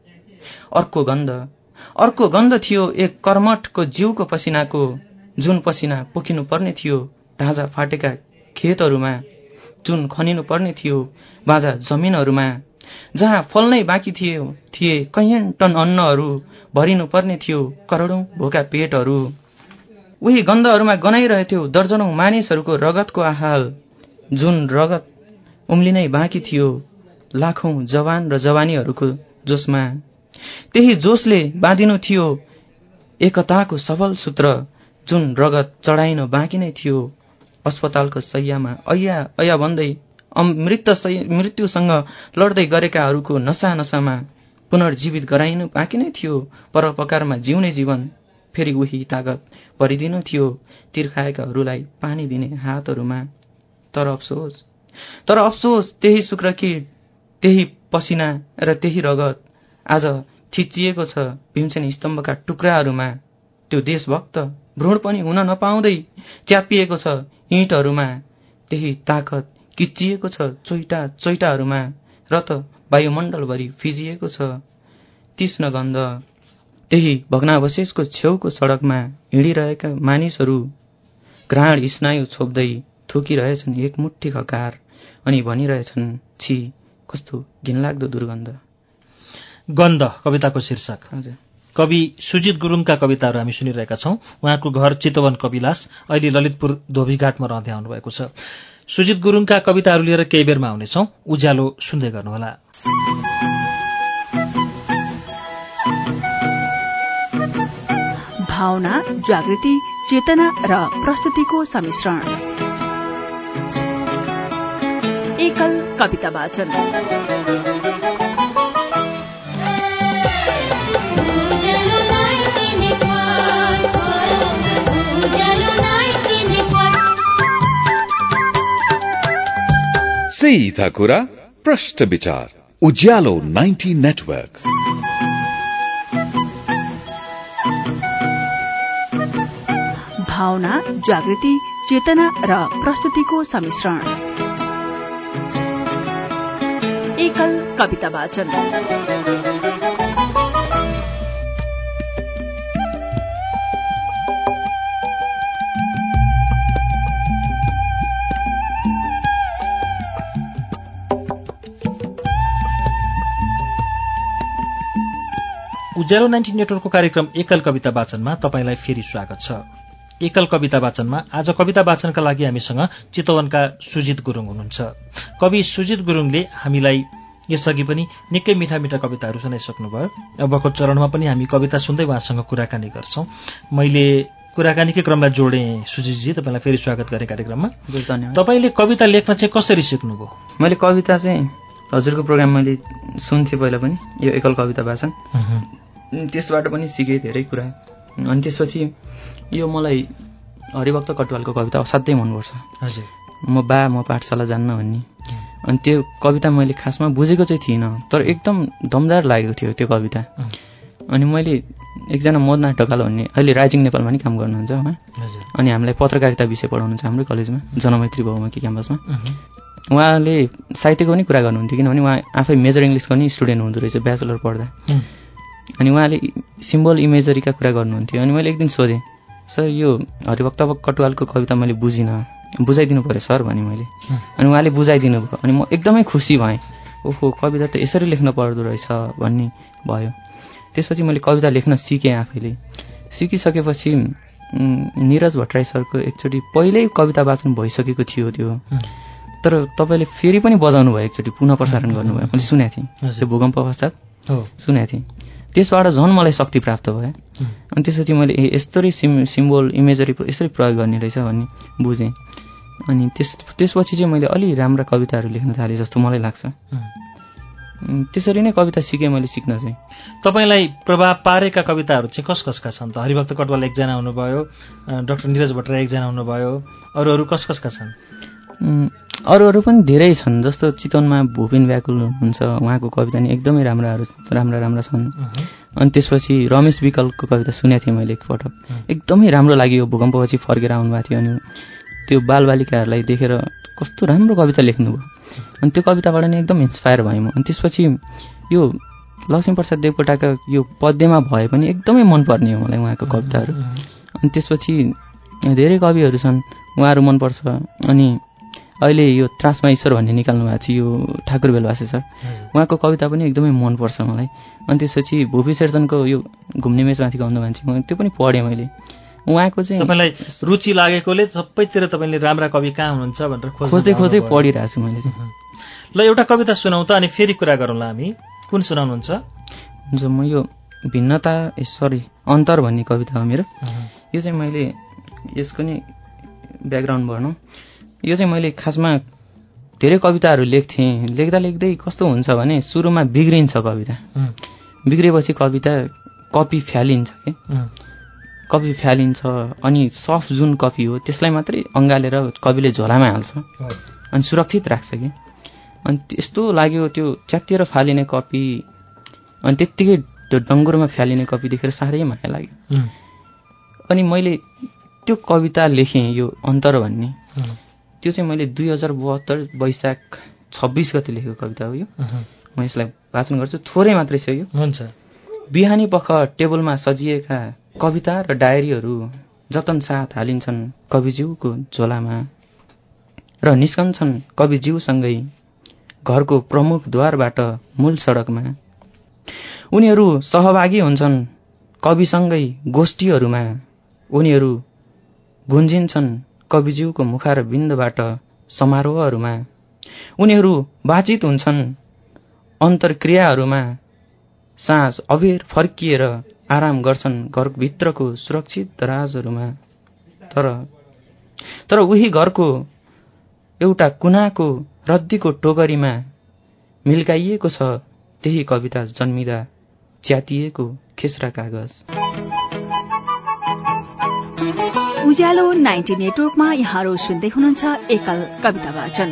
अर्को गन्ध अर्को गन्ध थियो एक कर्मठको जिउको पसिनाको, जुन पसिना पोखिनु पर्ने थियो ढाँचा फाटेका खेतहरूमा, जुन खनिनु पर्ने थियो बाँझा जमिनहरूमा, जहाँ फल्नै बाँकी थियो थिए कैयन टन अन्नहरू, भरिनु पर्ने थियो करोडौं भोका पेटहरू। उही गन्धहरूमा गनाइरहेथ्यो दर्जनौं मानिसहरूको रगतको आहाल, जुन रगत उम्लिनै बाँकी थियो लाखौं जवान र जवानीहरूको जोशमा। त्यही जोशले बाँधिनु थियो एकताको सबल सूत्र, जुन रगत चढाइन बाँकी नै थियो अस्पतालको शैय्यामा ऐया ऐया भन्दै मृत मृत्युसँग लड्दै गरेकाहरूको नसा नसामा पुनर्जीवित गराइनु बाँकी नै थियो परोपकारमा जिउने जीवन फेरि उही तागत भरिदिनु थियो तिर्खाएकाहरूलाई पानी दिने हातहरूमा। तर अफसोस तर अफसोस त्यही शुक्र कि त्यही पसिना र त्यही रगत आज थिचिएको छ भीमसेन स्तम्भका टुक्राहरूमा। त्यो देशभक्त भ्रूण पनि हुन नपाउँदै च्यापिएको छ इँटहरूमा। त्यही ताकत किच्चिएको छ चोइटा चोइटाहरूमा र त वायुमण्डलभरि फिजिएको छ तीक्ष्ण गन्ध। त्यही भग्नावशेषको छेउको सडकमा हिँडिरहेका मानिसहरू घ्राण स्नायु छोप्दै थुकिरहेछन् एक मुट्ठी खकार अनि भनिरहेछन् छी कस्तो घिनलाग्दो दुर्गन्ध। गन्ध कविताको शीर्षक। हजुर। कवि सुजित गुरुङका कविताहरू हामी सुनिरहेका छौं। उहाँको घर चितवन कविलास, अहिले ललितपुर धोबीघाटमा रहँदै आउनुभएको छ। सुजित गुरुङका कविताहरू लिएर केही बेरमा आउनेछौं। उज्यालो सुन्दै गर्नुहोला। भावना, जागृति, चेतना र प्रस्तुतिको सम्मिश्रण। एकल कविता वाचन। सीधा कुरा प्रश्न विचार। उज्यालो नाइन्टी नेटवर्क। भावना, जागृति, चेतना र प्रस्तुतिको सम्मिश्रण। एकल कविता वाचन। उज्यालो नाइन्टी नेटवर्कको कार्यक्रम एकल कविता वाचनमा तपाईंलाई फेरि स्वागत छ। एकल कविता वाचनमा आज कविता वाचनका लागि हामीसँग चितवनका सुजित गुरुङ हुनुहुन्छ। कवि सुजित गुरुङले हामीलाई यसअघि पनि निकै मिठा मिठा कविताहरू सुनाइसक्नुभयो। अबको चरणमा पनि हामी कविता सुन्दै उहाँसँग कुराकानी गर्छौं। मैले कुराकानीकै क्रमलाई जोडेँ। सुजितजी, तपाईँलाई फेरि स्वागत गरेँ कार्यक्रममा। धन्यवाद। तपाईँले कविता लेख्न चाहिँ कसरी सिक्नुभयो? मैले कविता चाहिँ हजुरको प्रोग्राम मैले सुन्थेँ पहिला पनि, यो एकल कविता वाचन। त्यसबाट पनि सिकेँ धेरै कुरा। अनि त्यसपछि यो मलाई हरिभक्त कटुवालको कविता असाध्यै मनपर्छ। हजुर। म बा म पाठशाला जान्न भन्ने। अनि त्यो कविता मैले खासमा बुझेको चाहिँ थिइनँ, तर एकदम दमदार लागेको थियो त्यो कविता। अनि मैले एकजना मदनाथ ढकाल भन्ने अहिले राइजिङ नेपालमा नि काम गर्नुहुन्छ उहाँ। अनि हामीलाई पत्रकारिता विषय पढाउनुहुन्छ हाम्रै कलेजमा, जनमैत्री बहुमुखी क्याम्पसमा। उहाँले साहित्यको पनि कुरा गर्नुहुन्थ्यो, किनभने उहाँ आफै मेजर इङ्ग्लिसको नि स्टुडेन्ट हुँदो रहेछ ब्याचलर पढ्दा। अनि उहाँले सिम्बल इमेजरीका कुरा गर्नुहुन्थ्यो। अनि मैले एक दिन सोधेँ, सर यो हरिभक्त कटुवालको कविता मैले बुझिनँ, बुझाइदिनु पऱ्यो सर भने मैले। अनि उहाँले बुझाइदिनु भयो। अनि म एकदमै खुसी भएँ, ओहो कविता त यसरी लेख्न पर्दो रहेछ भन्ने भयो। त्यसपछि मैले कविता लेख्न सिकेँ आफैले। सिकिसकेपछि निरज भट्टराई सरको एकचोटि पहिल्यै कविता वाचन भइसकेको थियो त्यो, तर तपाईँले फेरि पनि बजाउनु भयो, एकचोटि पुनः प्रसारण गर्नुभयो। मैले सुनेको थिएँ त्यो भूकम्प पश्चात सुनेको थिएँ। त्यसबाट झन् मलाई शक्ति प्राप्त भयो। अनि त्यसपछि मैले ए यस्तरी सिम सिम्बोल इमेजरी यसरी प्रयोग गर्ने रहेछ भन्ने बुझेँ। अनि त्यस त्यसपछि चाहिँ मैले अलि राम्रा कविताहरू लेख्न थालेँ जस्तो मलाई लाग्छ। त्यसरी नै कविता सिकेँ मैले सिक्न चाहिँ। तपाईँलाई प्रभाव पारेका कविताहरू चाहिँ कस कसका छन् त? हरिभक्त कटुवाल एकजना हुनुभयो, डाक्टर निरज भट्टराई एकजना हुनुभयो, अरू अरू कस कसका छन्? अरू अरू पनि धेरै छन्। जस्तो चितवनमा भूपेन व्याकुल हुनुहुन्छ, उहाँको कविता नि एकदमै राम्राहरू राम्रा राम्रा छन्। अनि त्यसपछि रमेश विकलको कविता सुनेको थिएँ मैले एकपटक, एकदमै राम्रो लाग्यो। भूकम्पपछि फर्केर आउनुभएको थियो अनि त्यो बालबालिकाहरूलाई देखेर कस्तो राम्रो कविता लेख्नुभयो। अनि त्यो कविताबाट नै एकदम इन्सपायर भएँ म। अनि त्यसपछि यो लक्ष्मीप्रसाद देवकोटाका यो पद्यमा भए पनि एकदमै मनपर्ने हो मलाई उहाँको कविताहरू। अनि त्यसपछि धेरै कविहरू छन्, उहाँहरू मनपर्छ। अनि अहिले यो त्रासमा ईश्वर भन्ने निकाल्नु भएको छ यो ठाकुर बेलवासे सर, उहाँको कविता पनि एकदमै मनपर्छ मलाई। अनि त्यसपछि भूपी शेरचनको यो घुम्ने मेचमाथि गाउँदो मान्छे, म त्यो पनि पढेँ मैले। उहाँको चाहिँ तपाईँलाई रुचि लागेकोले सबैतिर तपाईँले राम्रा कवि कहाँ हुनुहुन्छ भनेर खोज्दै खोज्दै पढिरहेको छु मैले चाहिँ। ल एउटा कविता सुनाउँ त, अनि फेरि कुरा गरौँला हामी। कुन सुनाउनुहुन्छ? हुन्छ, म यो भिन्नता ए सरी अन्तर भन्ने कविता हो मेरो। यो चाहिँ मैले यसको नि ब्याकग्राउन्ड भनौँ, यो चाहिँ मैले खासमा धेरै कविताहरू लेख्थेँ। लेख्दा लेख्दै कस्तो हुन्छ भने सुरुमा बिग्रिन्छ कविता, बिग्रेपछि कविता कपी फ्यालिन्छ कि। कपी फ्यालिन्छ अनि सफ्ट जुन कपी हो त्यसलाई मात्रै अँगालेर कविले झोलामा हाल्छ अनि सुरक्षित राख्छ कि। अनि यस्तो लाग्यो त्यो च्यातिएर फालिने कपी अनि त्यत्तिकै त्यो डङ्गुरमा फ्यालिने कपी देखेर साह्रै माया लाग्यो। अनि मैले त्यो कविता लेखेँ यो अन्तर भन्ने, त्यो चाहिँ मैले दुई हजार बहत्तर वैशाख छब्बिस गते लेखेको कविता हो यो। म यसलाई वाचन गर्छु, थोरै मात्रै छ यो। हुन्छ। बिहानी पख टेबलमा सजिएका कविता र डायरीहरू जतन साथ हालिन्छन् कविज्यूको झोलामा र निस्कन्छन् कविज्यूसँगै घरको प्रमुख द्वारबाट मूल सडकमा। उनीहरू सहभागी हुन्छन् कविसँगै गोष्ठीहरूमा, उनीहरू गुन्जिन्छन् कविज्यूको मुखार बिन्दबाट समारोहहरूमा, उनीहरू बाचित हुन्छन् अन्तर्क्रियाहरूमा, साँझ अबेर फर्किएर आराम गर्छन् घरभित्रको सुरक्षित दराजहरूमा। तर तर उही घरको एउटा कुनाको रद्दीको टोकरीमा मिल्काइएको छ त्यही कविता जन्मिदा च्यातिएको खेस्रा कागज। उज्यालो नाइन्टी नेटवर्कमा यहाँहरू सुन्दै हुनुहुन्छ एकल कविता वाचन।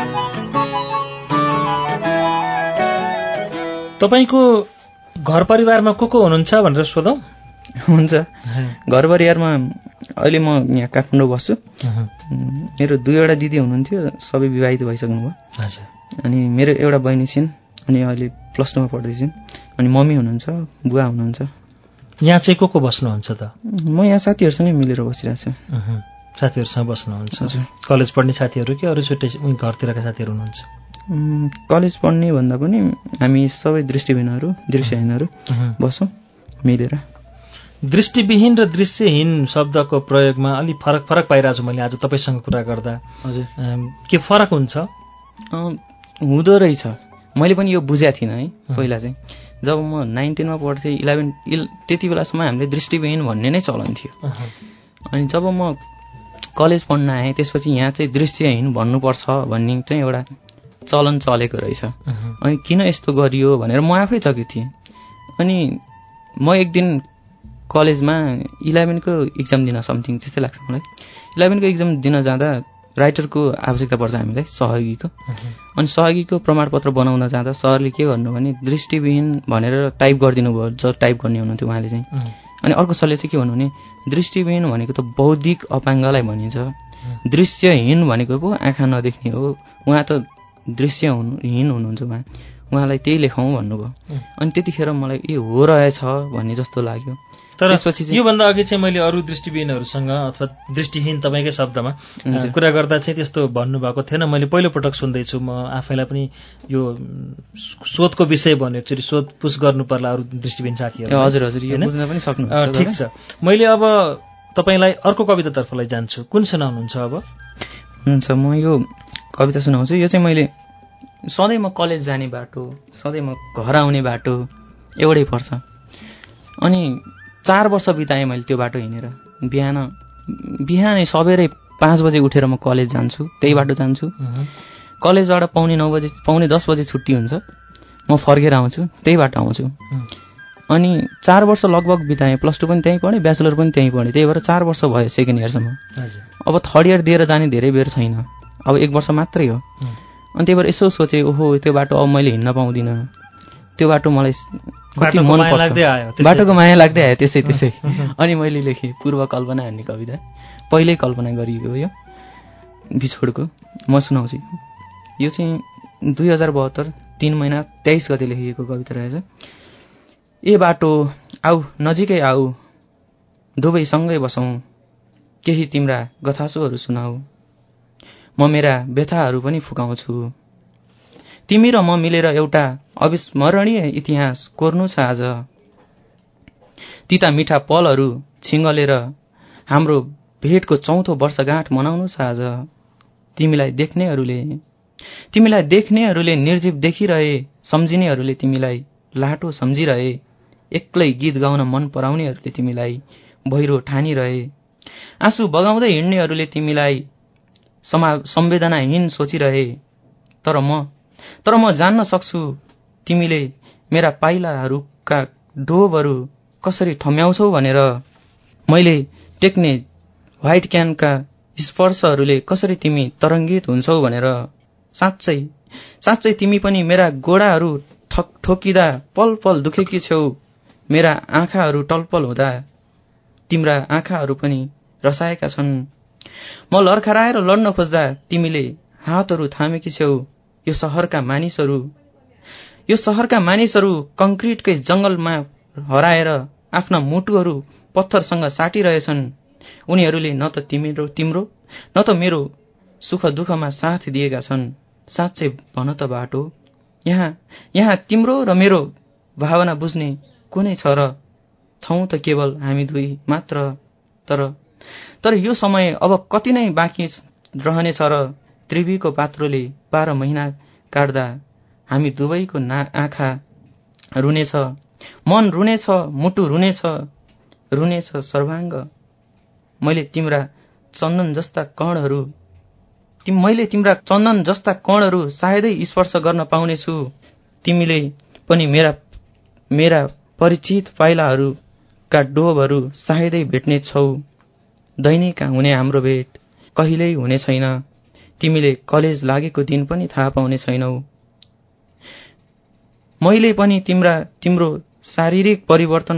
तपाईको घर परिवारमा को को हुनुहुन्छ भनेर सोधौं? हुन्छ। घर परिवारमा अहिले म यहाँ काठमाडौँ बस्छु। मेरो दुईवटा दिदी हुनुहुन्थ्यो, सबै विवाहित भइसक्नुभयो। अनि मेरो एउटा बहिनी छिन्, अनि अहिले प्लस टूमा पढ्दैछिन्। अनि मम्मी हुनुहुन्छ, बुवा हुनुहुन्छ। यहाँ चाहिँ को को बस्नुहुन्छ त? म यहाँ साथीहरूसँगै मिलेर बसिरहेको छु। साथीहरूसँग बस्नुहुन्छ? कलेज पढ्ने साथीहरू कि अरू छुट्टै घरतिरका साथीहरू हुनुहुन्छ? कलेज पढ्ने भन्दा पनि हामी सबै दृष्टिविहीनहरू दृश्यहीनहरू बस्छौँ मिलेर। दृष्टिविहीन र दृश्यहीन शब्दको प्रयोगमा अलिक फरक फरक पाइरहेको छु मैले आज तपाईँसँग कुरा गर्दा। हजुर, के फरक हुन्छ? हुँदो रहेछ। मैले पनि यो बुझेको थिइनँ है पहिला चाहिँ। जब म नाइन टेनमा पढ्थेँ, इलेभेन इल त्यति बेलासम्म हामीले दृष्टिविहीन भन्ने नै चलन थियो। अनि जब म कलेज पढ्न आएँ त्यसपछि यहाँ चाहिँ दृश्यहीन भन्नुपर्छ भन्ने चाहिँ एउटा चलन चलेको रहेछ। अनि किन यस्तो गरियो भनेर म आफै चकित थिएँ। अनि म एक दिन कलेजमा इलेभेनको इक्जाम दिन समथिङ त्यस्तै लाग्छ मलाई। इलेभेनको इक्जाम दिन जाँदा राइटरको आवश्यकता पर्छ हामीलाई, सहयोगीको। अनि सहयोगीको प्रमाणपत्र बनाउन जाँदा सरले के गर्नु भने दृष्टिविहीन भनेर टाइप गरिदिनु भयो, जो टाइप गर्ने हुनुहुन्थ्यो उहाँले चाहिँ। अनि अर्को सरले चाहिँ के भन्नु भने दृष्टिविहीन भनेको त बौद्धिक अपाङ्गलाई भनिन्छ, दृश्यहीन भनेको पो आँखा नदेख्ने हो, उहाँ त दृश्यहीन हुनुहुन्छ, उहाँ उहाँलाई त्यही लेखौँ भन्नुभयो। अनि त्यतिखेर मलाई ए हो रहेछ भन्ने जस्तो लाग्यो। तर योभन्दा अघि चाहिँ मैले अरू दृष्टिविहीनहरूसँग अथवा दृष्टिहीन तपाईँकै शब्दमा कुरा गर्दा चाहिँ त्यस्तो भन्नुभएको थिएन। मैले पहिलोपटक सुन्दैछु। म आफैलाई पनि यो शोधको विषय भन्यो, एकचोटि सोधपुछ गर्नु पर्ला अरू दृष्टिविहीन साथीहरू। हजुर हजुर, यो बुझ्न पनि सक्नुहुन्छ। ठिक छ, मैले अब तपाईँलाई अर्को कवितातर्फ जान्छु। कुन सुनाउनुहुन्छ अब? हुन्छ, म यो कविता सुनाउँछु। यो चाहिँ मैले सधैँ म कलेज जाने बाटो, सधैँ म घर आउने बाटो एउटै पर्छ। अनि चार वर्ष बिताएँ मैले त्यो बाटो हिँडेर। बिहान बिहानै सबेरै पाँच बजे उठेर म कलेज जान्छु, त्यही बाटो जान्छु। कलेजबाट पाउने नौ बजे पाउने दस बजे छुट्टी हुन्छ, म फर्केर आउँछु, त्यही बाटो आउँछु। अनि चार वर्ष लगभग बिताएँ। प्लस टू पनि त्यहीँ पढेँ, ब्याचलर पनि त्यहीँ पढेँ। त्यही भएर चार वर्ष भयो सेकेन्ड इयरसम्म। अब थर्ड इयर दिएर जाने धेरै बेर छैन, अब एक वर्ष मात्रै हो। अनि त्यही भएर यसो सोचेँ, ओहो त्यो बाटो अब मैले हिँड्न पाउँदिनँ, त्यो बाटो मलाई कति मन पर्छ, बाटोको माया लाग्दै आयो त्यसै त्यसै। अनि मैले लेखेँ पूर्व कल्पना भन्ने कविता, पहिल्यै कल्पना गरिएको यो बिछोडको। म सुनाउँछु। यो चाहिँ दुई हजार बहत्तर तीन महिना तेइस गते लेखिएको कविता रहेछ। ए बाटो आऊ नजिकै आऊ, दुवै सँगै बसौँ, केही तिम्रा गथासोहरू सुनाऊ, म मेरा व्यथाहरू पनि फुकाउँछु। तिमी र म मिलेर एउटा अविस्मरणीय इतिहास कोर्नु छ आज। तिता मिठा पलहरू छिङ्गलेर हाम्रो भेटको चौथो वर्षगाँठ मनाउनु छ आज। तिमीलाई देख्नेहरूले तिमीलाई देख्नेहरूले निर्जीव देखिरहे, सम्झिनेहरूले तिमीलाई लाटो सम्झिरहे, एक्लै गीत गाउन मन पराउनेहरूले तिमीलाई भैरो ठानिरहे, आँसु बगाउँदै हिँड्नेहरूले तिमीलाई समा संवेदनाहीन सोचिरहे। तर म तर म जान्न सक्छु तिमीले मेरा पाइलाहरूका डोबहरू कसरी ठम्याउँछौ भनेर। मैले टेक्ने व्हाइट क्यानका स्पर्शहरूले कसरी तिमी तरङ्गित हुन्छौ भनेर साँच्चै साँच्चै तिमी पनि मेरा गोडाहरू ठक ठोकिँदा पल पल दुखेकी छेउ। मेरा आँखाहरू टलपल हुँदा तिम्रा आँखाहरू पनि रसाएका छन्। म लर्खराएर लड्न खोज्दा तिमीले हातहरू थामेकी छेउ। यो सहरका मानिसहरू यो सहरका मानिसहरू कंक्रिटकै जंगलमा हराएर आफ्ना मुटुहरू पत्थरसँग साटिरहेछन्। उनीहरूले न त तिम्रो तिम्रो न त मेरो सुख दुःखमा साथ दिएका छन्। साँच्चै भन त बाटो, यहाँ यहाँ तिम्रो र मेरो भावना बुझ्ने कुनै छ र? छौं त केवल हामी दुई मात्र। तर तर यो समय अब कति नै बाँकी रहनेछ र? त्रिवीको पात्रोले बाह्र महिना काट्दा हामी दुवैको ना आँखा रुनेछ, मन रुनेछ, मुटु रुनेछ, रुनेछ सर्वाङ्ग। मैले तिम्रा चन्दन जस्ता कणहरू तिम मैले तिम्रा चन्दन जस्ता कणहरू सायदै स्पर्श गर्न पाउनेछु। तिमीले पनि मेरा मेरा परिचित पाइलाहरूका डोबहरू सायदै भेट्ने छौ। दैनिक हुने हाम्रो भेट कहिल्यै हुने छैन। तिमीले कलेज लागेको दिन पनि थाहा पाउने छैनौ। मैले पनि तिम्रा तिम्रो शारीरिक परिवर्तन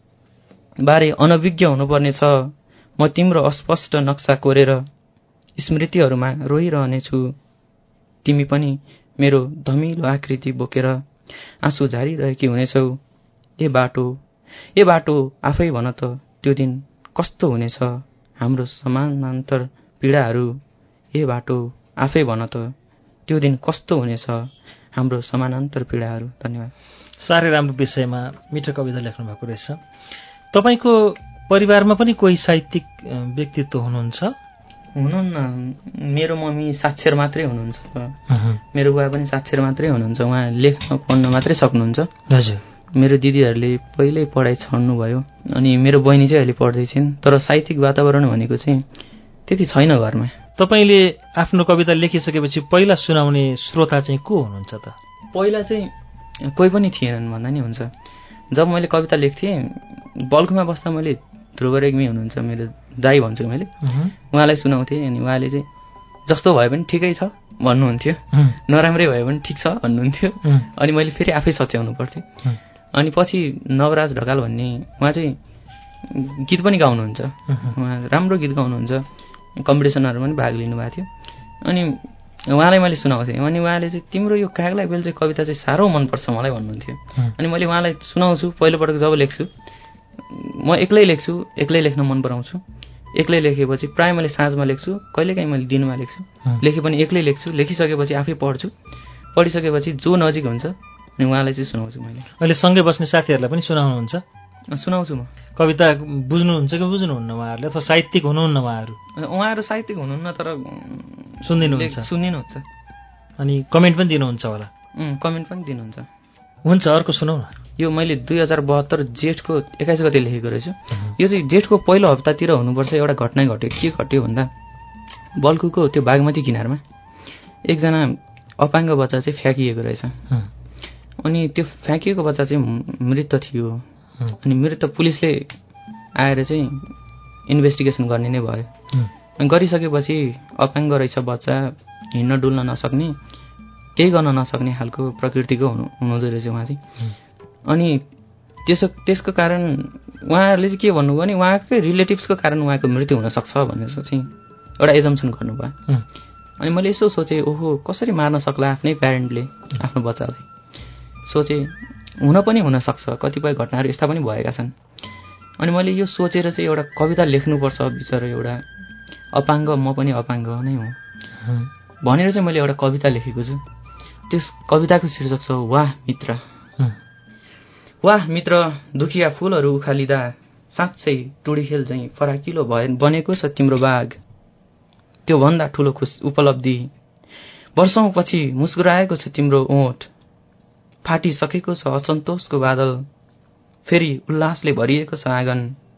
बारे अनभिज्ञ हुनुपर्ने छ। म तिम्रो अस्पष्ट नक्सा कोरेर स्मृतिहरूमा रोइरहनेछु। तिमी पनि मेरो धमिलो आकृति बोकेर आँसु झारिरहेकी हुनेछौ। ए बाटो ए बाटो आफै भन त त्यो दिन कस्तो हुनेछ हाम्रो समानान्तर पीडाहरू। ए बाटो आफै भन त त्यो दिन कस्तो हुनेछ हाम्रो समानान्तर पीडाहरू। धन्यवाद। साह्रै राम्रो विषयमा मिठो कविता लेख्नु भएको रहेछ। तपाईको परिवारमा पनि कोही साहित्यिक व्यक्तित्व हुनुहुन्छ? हुनुहुन्न। मेरो मम्मी साक्षर मात्रै हुनुहुन्छ। मेरो बुवा पनि साक्षर मात्रै हुनुहुन्छ। उहाँ लेख्न पढ्न मात्रै सक्नुहुन्छ। हजुर। मेरो दिदीहरूले पहिल्यै पढाइ छड्नु भयो अनि मेरो बहिनी चाहिँ अहिले पढ्दैछिन्। तर साहित्यिक वातावरण भनेको चाहिँ त्यति छैन घरमा। तपाईँले आफ्नो कविता लेखिसकेपछि पहिला सुनाउने श्रोता चाहिँ को हुनुहुन्छ त? पहिला चाहिँ कोही पनि थिएनन् भन्दा नि हुन्छ। जब मैले कविता लेख्थेँ बल्खुमा बस्दा मैले ध्रुव रेग्मी हुनुहुन्छ मेरो दाइ भन्छु मैले, उहाँलाई सुनाउँथेँ अनि उहाँले चाहिँ जस्तो भए पनि ठिकै छ भन्नुहुन्थ्यो, नराम्रै भए पनि ठिक छ भन्नुहुन्थ्यो। अनि मैले फेरि आफै सच्याउनु पर्थ्यो। अनि पछि नवराज ढकाल भन्ने उहाँ चाहिँ गीत पनि गाउनुहुन्छ। उहाँ राम्रो गीत गाउनुहुन्छ, कम्पिटिसनहरूमा पनि भाग लिनुभएको थियो। अनि उहाँलाई मैले सुनाउँथेँ। अनि उहाँले चाहिँ तिम्रो यो कागलाई बेल चाहिँ कविता चाहिँ साह्रो मनपर्छ मलाई भन्नुहुन्थ्यो। अनि मैले उहाँलाई सुनाउँछु पहिलोपटक जब लेख्छु, म एक्लै लेख्छु, एक्लै लेख्न मन पराउँछु। एक्लै लेखेपछि प्रायः मैले साँझमा लेख्छु, कहिलेकाहीँ मैले दिनमा लेख्छु। लेखे पनि एक्लै लेख्छु। लेखिसकेपछि आफै पढ्छु। पढिसकेपछि जो नजिक हुन्छ अनि उहाँलाई चाहिँ सुनाउँछु मैले। अहिले सँगै बस्ने साथीहरूलाई पनि सुनाउनुहुन्छ? सुनाउँछु म। कविता बुझ्नुहुन्छ कि बुझ्नुहुन्न उहाँहरूले, अथवा साहित्यिक हुनुहुन्न उहाँहरू? उहाँहरू साहित्यिक हुनुहुन्न तर सुनिदिनुहुन्छ? सुनिदिनुहुन्छ। अनि कमेन्ट पनि दिनुहुन्छ होला? कमेन्ट पनि दिनुहुन्छ। हुन्छ, अर्को सुनौ न। यो मैले दुई हजार बहत्तर जेठको एक्काइस गते लेखेको रहेछु। यो चाहिँ जेठको पहिलो हप्तातिर हुनुपर्छ। एउटा घटना घट्यो। के घट्यो भन्दा बल्कुको त्यो बागमती किनारमा एकजना अपाङ्ग बच्चा चाहिँ फ्याँकिएको रहेछ। अनि त्यो फ्याँकिएको बच्चा चाहिँ मृत थियो। अनि मृत पुलिसले आएर चाहिँ इन्भेस्टिगेसन गर्ने नै भयो। अनि गरिसकेपछि अपाङ्ग रहेछ बच्चा, हिँड्न डुल्न नसक्ने, केही गर्न नसक्ने खालको प्रकृतिको हुनु हुनुहुँदो रहेछ उहाँ चाहिँ। अनि त्यसो त्यसको कारण उहाँहरूले चाहिँ के भन्नुभयो भने उहाँकै रिलेटिभ्सको कारण उहाँको मृत्यु हुनसक्छ भनेर चाहिँ एउटा एजम्सन गर्नुभयो। अनि मैले यसो सोचेँ, ओहो कसरी मार्न सक्ला आफ्नै प्यारेन्टले आफ्नो बच्चालाई। सोचेँ हुन पनि हुनसक्छ, कतिपय घटनाहरू यस्ता पनि भएका छन्। अनि मैले यो सोचेर चाहिँ एउटा कविता लेख्नुपर्छ बिचरा, एउटा अपाङ्ग म पनि अपाङ्ग नै हुँ भनेर चाहिँ मैले एउटा कविता लेखेको छु। त्यस कविताको शीर्षक छ वाह मित्र। वाह मित्र, दुखिया फूलहरू उखालिँदा साँच्चै टुडीखेल चाहिँ फराकिलो भए बनेको छ तिम्रो बाग। त्यो भन्दा ठुलो खुस उपलब्धि वर्षौंपछि मुस्कुराएको छ तिम्रो ओठ। फाटिसकेको छ असन्तोषको बादल, फेरि उल्लासले भरिएको छ आँगन।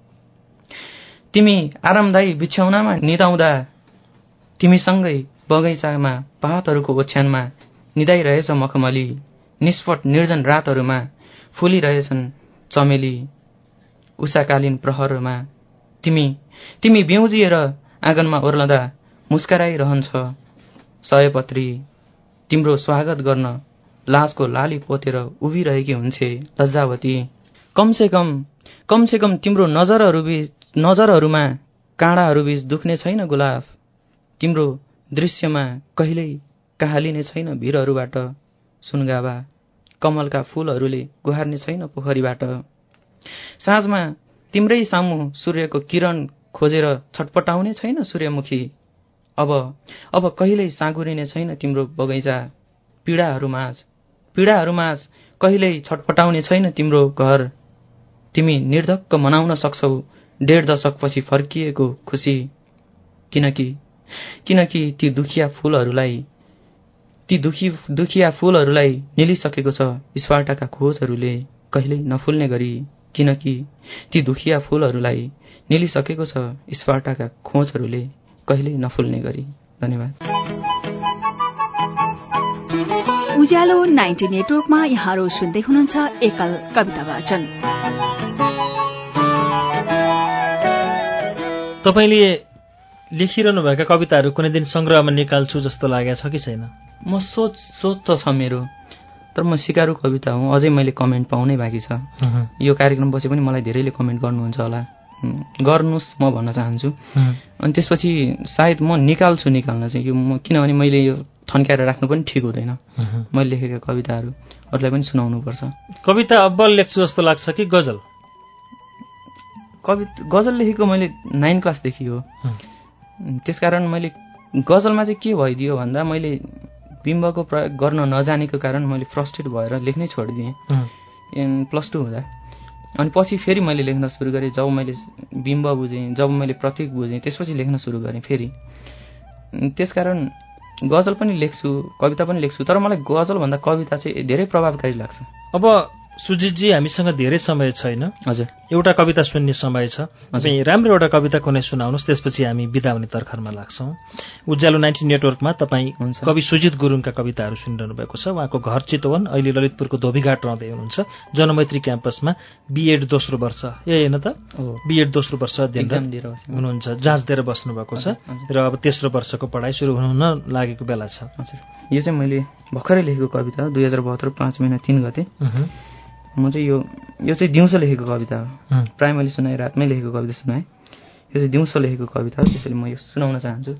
तिमी आरामदायी बिछ्याउनामा निदाउँदा तिमीसँगै बगैँचामा पातहरूको ओछ्यानमा निदाइरहेछ मखमली। निष्पट निर्जन रातहरूमा फुलिरहेछन् चमेली। उषाकालीन प्रहरमा तिमी तिमी बेउजिएर आँगनमा ओर्लँदा मुस्कराइरहन्छ सयपत्री। तिम्रो स्वागत गर्न लाजको लाली पोतेर उभिरहेकी हुन्छे लज्जावती। कमसे कम कमसे कम तिम्रो नजरहरू बीच नजरहरूमा काँडाहरू बीच दुख्ने छैन गुलाफ। तिम्रो दृश्यमा कहिल्यै कहालिने छैन भिरहरूबाट सुनगावा। कमलका फूलहरूले गुहार्ने छैन पोखरीबाट। साँझमा तिम्रै सामु सूर्यको किरण खोजेर छटपटाउने छैन सूर्यमुखी। अब अब कहिल्यै साँगुरिने छैन तिम्रो बगैँचा पीडाहरूमाझ पीडाहरूमाझ कहिल्यै छटपटाउने छैन तिम्रो घर। तिमी निर्धक्क मनाउन सक्छौ डेढ दशकपछि फर्किएको खुसी। किनकि किनकि ती दुखिया फूलहरूलाई ती दुखी दुखिया फूलहरूलाई निलिसकेको छ स्पार्टाका खोजहरूले कहिल्यै नफुल्ने गरी। किनकि ती दुखिया फूलहरूलाई निलिसकेको छ स्पार्टाका खोजहरूले कहिल्यै नफुल्ने गरी। धन्यवाद। उज्यालो नाइन्टी नेटवर्कमा यहाँहरू सुन्दै हुनुहुन्छ एकल कविता वाचन। तपाईँले लेखिरहनुभएका कविताहरू कुनै दिन संग्रहमा निकाल्छु जस्तो लागेको छ कि छैन? म सोच सोच त छ मेरो, तर म सिकारु कविता हुँ। अझै मैले कमेन्ट पाउनै बाँकी छ। यो कार्यक्रम पछि पनि मलाई धेरैले कमेन्ट गर्नुहुन्छ होला, गर्नुहोस् म भन्न चाहन्छु। अनि त्यसपछि सायद म निकाल्छु निकाल्न चाहिँ यो म, किनभने मैले यो थन्काएर राख्नु पनि ठिक हुँदैन। मैले लेखेका कविताहरू अरूलाई पनि सुनाउनुपर्छ। कविता अब्बल लेख्छु जस्तो लाग्छ कि गजल? कविता गजल लेखेको मैले नाइन क्लासदेखि हो। त्यसकारण मैले गजलमा चाहिँ के भइदियो भन्दा मैले बिम्बको प्रयोग गर्न नजानेको कारण मैले फ्रस्ट्रेट भएर लेख्नै छोडिदिएँ प्लस टू हुँदा। अनि पछि फेरि मैले लेख्न सुरु गरेँ जब मैले बिम्ब बुझेँ, जब मैले प्रतीक बुझेँ, त्यसपछि लेख्न सुरु गरेँ फेरि। त्यसकारण गजल पनि लेख्छु, कविता पनि लेख्छु, तर मलाई गजलभन्दा कविता चाहिँ धेरै प्रभावकारी लाग्छ। अब सुजितजी हामीसँग धेरै समय छैन। हजुर, एउटा कविता सुन्ने समय छ। तपाईँ राम्रो एउटा कविता कुनै सुनाउनुहोस्, त्यसपछि हामी बिदा हुने तर्खरमा लाग्छौँ। उज्यालो नाइन्टी नेटवर्कमा तपाईँ कवि सुजित गुरुङका कविताहरू सुनिरहनु भएको छ। उहाँको घर चितवन, अहिले ललितपुरको धोबीघाट रहँदै हुनुहुन्छ। जनमैत्री क्याम्पसमा बिएड दोस्रो वर्ष, ए होइन त बिएड दोस्रो वर्ष अध्ययन हुनुहुन्छ, जाँच दिएर बस्नुभएको छ र अब तेस्रो वर्षको पढाइ सुरु हुन लागेको बेला छ। हजुर, यो चाहिँ मैले भर्खरै लेखेको कविता हो, दुई हजार बहत्तर पाँच महिना तिन गते। म चाहिँ यो यो चाहिँ दिउँसो लेखेको कविता हो। प्रायः मैले सुनाएँ, रातमै लेखेको कविता सुनाएँ। यो चाहिँ दिउँसो लेखेको कविता हो, त्यसैले म यो सुनाउन चाहन्छु।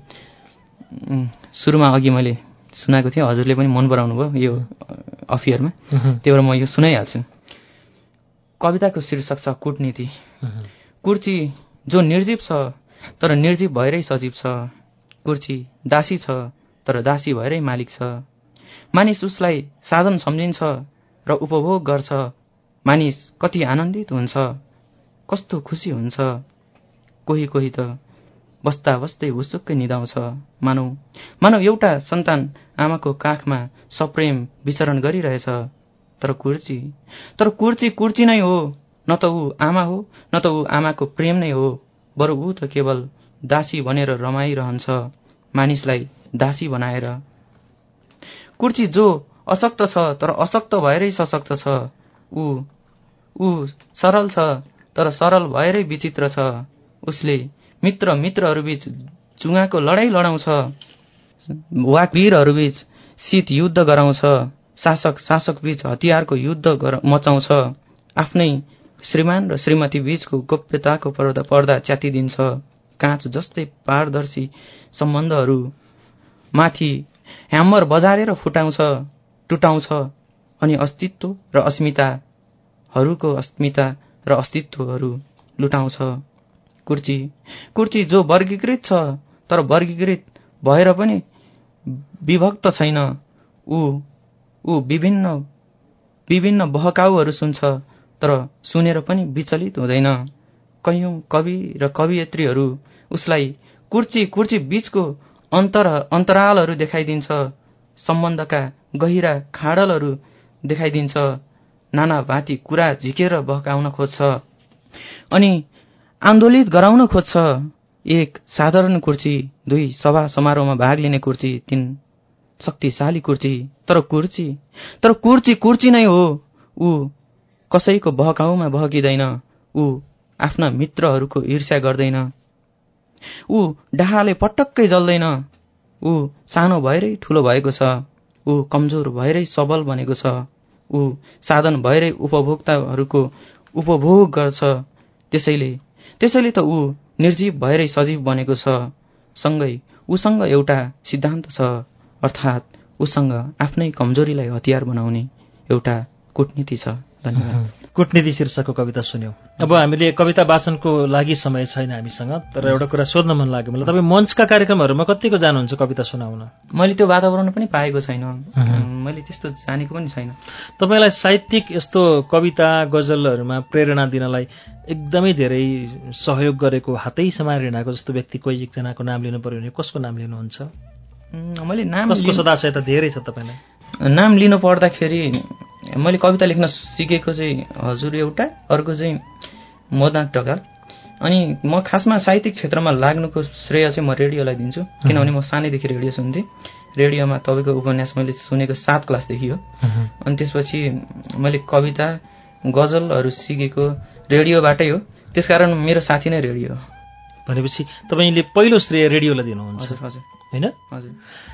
सुरुमा अघि मैले सुनाएको थिएँ, हजुरले पनि मन पराउनु भयो यो अफियरमा, त्यही भएर म यो सुनाइहाल्छु। कविताको शीर्षक छ कूटनीति। कुर्ची जो निर्जीव छ तर निर्जीव भएरै सजीव छ। कुर्ची दासी छ तर दासी भएरै मालिक छ। मानिस उसलाई साधन सम्झिन्छ र उपभोग गर्छ। मानिस कति आनन्दित हुन्छ, कस्तो खुसी हुन्छ। कोही कोही त बस्दा बस्दै हुसुक्कै निदाउँछ। मानौ मानौ एउटा सन्तान आमाको काखमा सप्रेम विचरण गरिरहेछ। तर कुर्ची तर कुर्ची कुर्ची नै हो, न त ऊ आमा हो न त ऊ आमाको प्रेम नै हो। बरु ऊ त केवल दासी बनेर रमाइरहन्छ, मानिसलाई दासी बनाएर। कुर्ची जो अशक्त छ तर अशक्त भएरै सशक्त छ। ऊ ऊ सरल छ तर सरल भएरै विचित्र छ। उसले मित्र मित्रहरूबीच जुगाको लडाईँ लडाउँछ, वा वीरहरूबीच शीत युद्ध गराउँछ। शासक शासकबीच हतियारको युद्ध मचाउँछ। आफ्नै श्रीमान र श्रीमती बीचको गोप्यताको पर्दा पर्दा च्यातिदिन्छ। काँच जस्तै पारदर्शी सम्बन्धहरू माथि ह्यामर बजारेर फुटाउँछ, टुटाउँछ अनि अस्तित्व र अस्मिताहरूको अस्मिता र अस्तित्वहरू लुटाउँछ। कुर्ची कुर्ची जो वर्गीकृत छ तर वर्गीकृत भएर पनि विभक्त छैन। ऊ ऊ विभिन्न विभिन्न बहकाउहरू सुन्छ तर सुनेर पनि विचलित हुँदैन। कयौं कवि र कवियत्रीहरू उसलाई कुर्ची कुर्ची बीचको अन्तर अन्तरालहरू देखाइदिन्छ, सम्बन्धका गहिरा खाडलहरू देखाइदिन्छ, नाना भाँती कुरा झिकेर बहकाउन खोज्छ अनि आन्दोलित गराउन खोज्छ। एक साधारण कुर्ची, दुई सभा समारोहमा भाग लिने कुर्ची, तीन शक्तिशाली कुर्ची। तर कुर्ची तर कुर्ची कुर्ची नै हो। ऊ कसैको बहकाउमा बहकिँदैन। ऊ आफ्ना मित्रहरूको ईर्ष्या गर्दैन। ऊ डाहाले पटक्कै जल्दैन। ऊ सानो भएरै ठुलो भएको छ। ऊ कमजोर भएरै सबल बनेको छ। ऊ साधन भएरै उपभोक्ताहरूको उपभोग गर्छ। त्यसैले त्यसैले त ऊ निर्जीव भएरै सजीव बनेको छ। सँगै उसँग एउटा सिद्धान्त छ, अर्थात् उसँग आफ्नै कमजोरीलाई हतियार बनाउने एउटा कूटनीति छ। धन्यवाद। कूटनीति शीर्षकको कविता सुन्यौं। अब हामीले कविता वाचनको लागि समय छैन हामीसँग, तर एउटा कुरा सोध्न मन लाग्यो मलाई, तपाईँ मञ्चका कार्यक्रमहरूमा कतिको जानुहुन्छ कविता सुनाउन? मैले त्यो वातावरण पनि पाएको छैन, मैले त्यस्तो जानेको पनि छैन। तपाईँलाई साहित्यिक यस्तो कविता गजलहरूमा प्रेरणा दिनलाई एकदमै धेरै सहयोग गरेको, हातै समाएर हिँडेको जस्तो व्यक्ति कोही एकजनाको नाम लिनु पर्यो भने कसको नाम लिनुहुन्छ? मैले नाम कसको सदाशय त धेरै छ तपाईँलाई? नाम लिनु पर्दाखेरि मैले कविता लेख्न सिकेको चाहिँ हजुर एउटा, अर्को चाहिँ मदन ढकाल। अनि म खासमा साहित्यिक क्षेत्रमा लाग्नुको श्रेय चाहिँ म रेडियोलाई दिन्छु, किनभने म सानैदेखि रेडियो सुन्थेँ। रेडियोमा तपाईँको उपन्यास मैले सुनेको सात क्लासदेखि हो। अनि त्यसपछि मैले कविता गजलहरू सिकेको रेडियोबाटै हो, त्यसकारण मेरो साथी नै रेडियो हो। भनेपछि तपाईँले पहिलो श्रेय रेडियोलाई दिनुहुन्छ? हजुर हजुर। होइन? हजुर।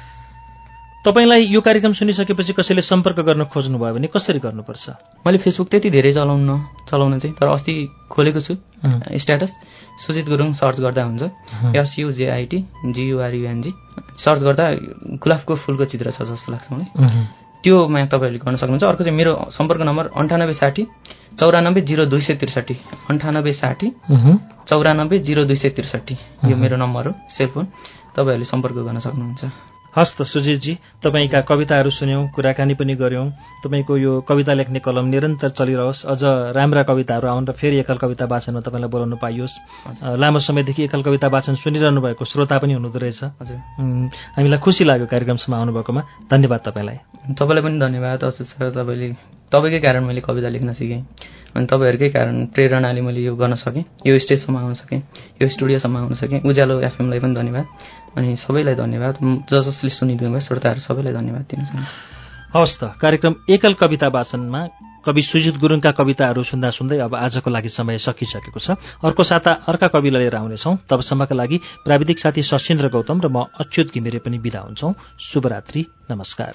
तपाईँलाई यो कार्यक्रम सुनिसकेपछि कसैले सम्पर्क गर्न खोज्नुभयो भने कसरी गर्नुपर्छ? मैले फेसबुक त्यति धेरै चलाउन चलाउन चाहिँ, तर अस्ति खोलेको छु स्ट्याटस, सुजित गुरुङ सर्च गर्दा हुन्छ। एसयुजेआइटी जियुआरयुएनजी सर्च गर्दा गुलाबको फुलको चित्र छ जस्तो लाग्छ मलाई। त्योमा तपाईँहरूले गर्न सक्नुहुन्छ। अर्को चाहिँ मेरो सम्पर्क नम्बर अन्ठानब्बे साठी चौरानब्बे जिरो दुई सय त्रिसठी अन्ठानब्बे साठी चौरानब्बे जिरो दुई सय त्रिसठी यो मेरो नम्बर हो, सेलफोन। तपाईँहरूले सम्पर्क गर्न सक्नुहुन्छ। हस् त सुजितजी, तपाईँका कविताहरू सुन्यौँ, कुराकानी पनि गऱ्यौँ। तपाईँको यो कविता लेख्ने कलम निरन्तर चलिरहोस्, अझ राम्रा कविताहरू आउन् र फेरि एकल कविता वाचनमा तपाईँलाई बोलाउनु पाइयोस्। लामो समयदेखि एकल कविता वाचन सुनिरहनु भएको श्रोता पनि हुनुहुँदो रहेछ। हजुर, हामीलाई खुसी लाग्यो कार्यक्रमसम्म आउनुभएकोमा। धन्यवाद तपाईँलाई। तपाईँलाई पनि धन्यवाद अच्युत सर। तपाईँले तपाईँकै कारण मैले कविता लेख्न सिकेँ, अनि तपाईँहरूकै कारण प्रेरणाले मैले यो गर्न सकेँ, यो स्टेजसम्म आउन सकेँ, यो स्टुडियोसम्म आउन सकेँ। उज्यालो एफएमलाई पनि धन्यवाद, अनि सबैलाई धन्यवाद, जस जसले सुनिदिनु भयो श्रोताहरू सबैलाई धन्यवाद दिन चाहन्छु। हवस् त, कार्यक्रम एकल कविता वाचनमा कवि सुजित गुरुङका कविताहरू सुन्दा सुन्दै अब आजको लागि समय सकिसकेको छ। अर्को साता अर्का कविलाई लिएर आउनेछौँ। तबसम्मका लागि प्राविधिक साथी सशिन्द्र गौतम र म अच्युत घिमिरे पनि बिदा हुन्छौँ। शुभरात्रि, नमस्कार।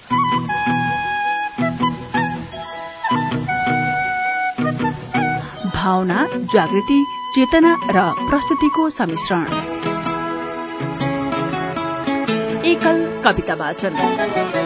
भावना, जागृति, चेतना र प्रस्तुतिको सम्मिश्रण। एकल कविता वाचन।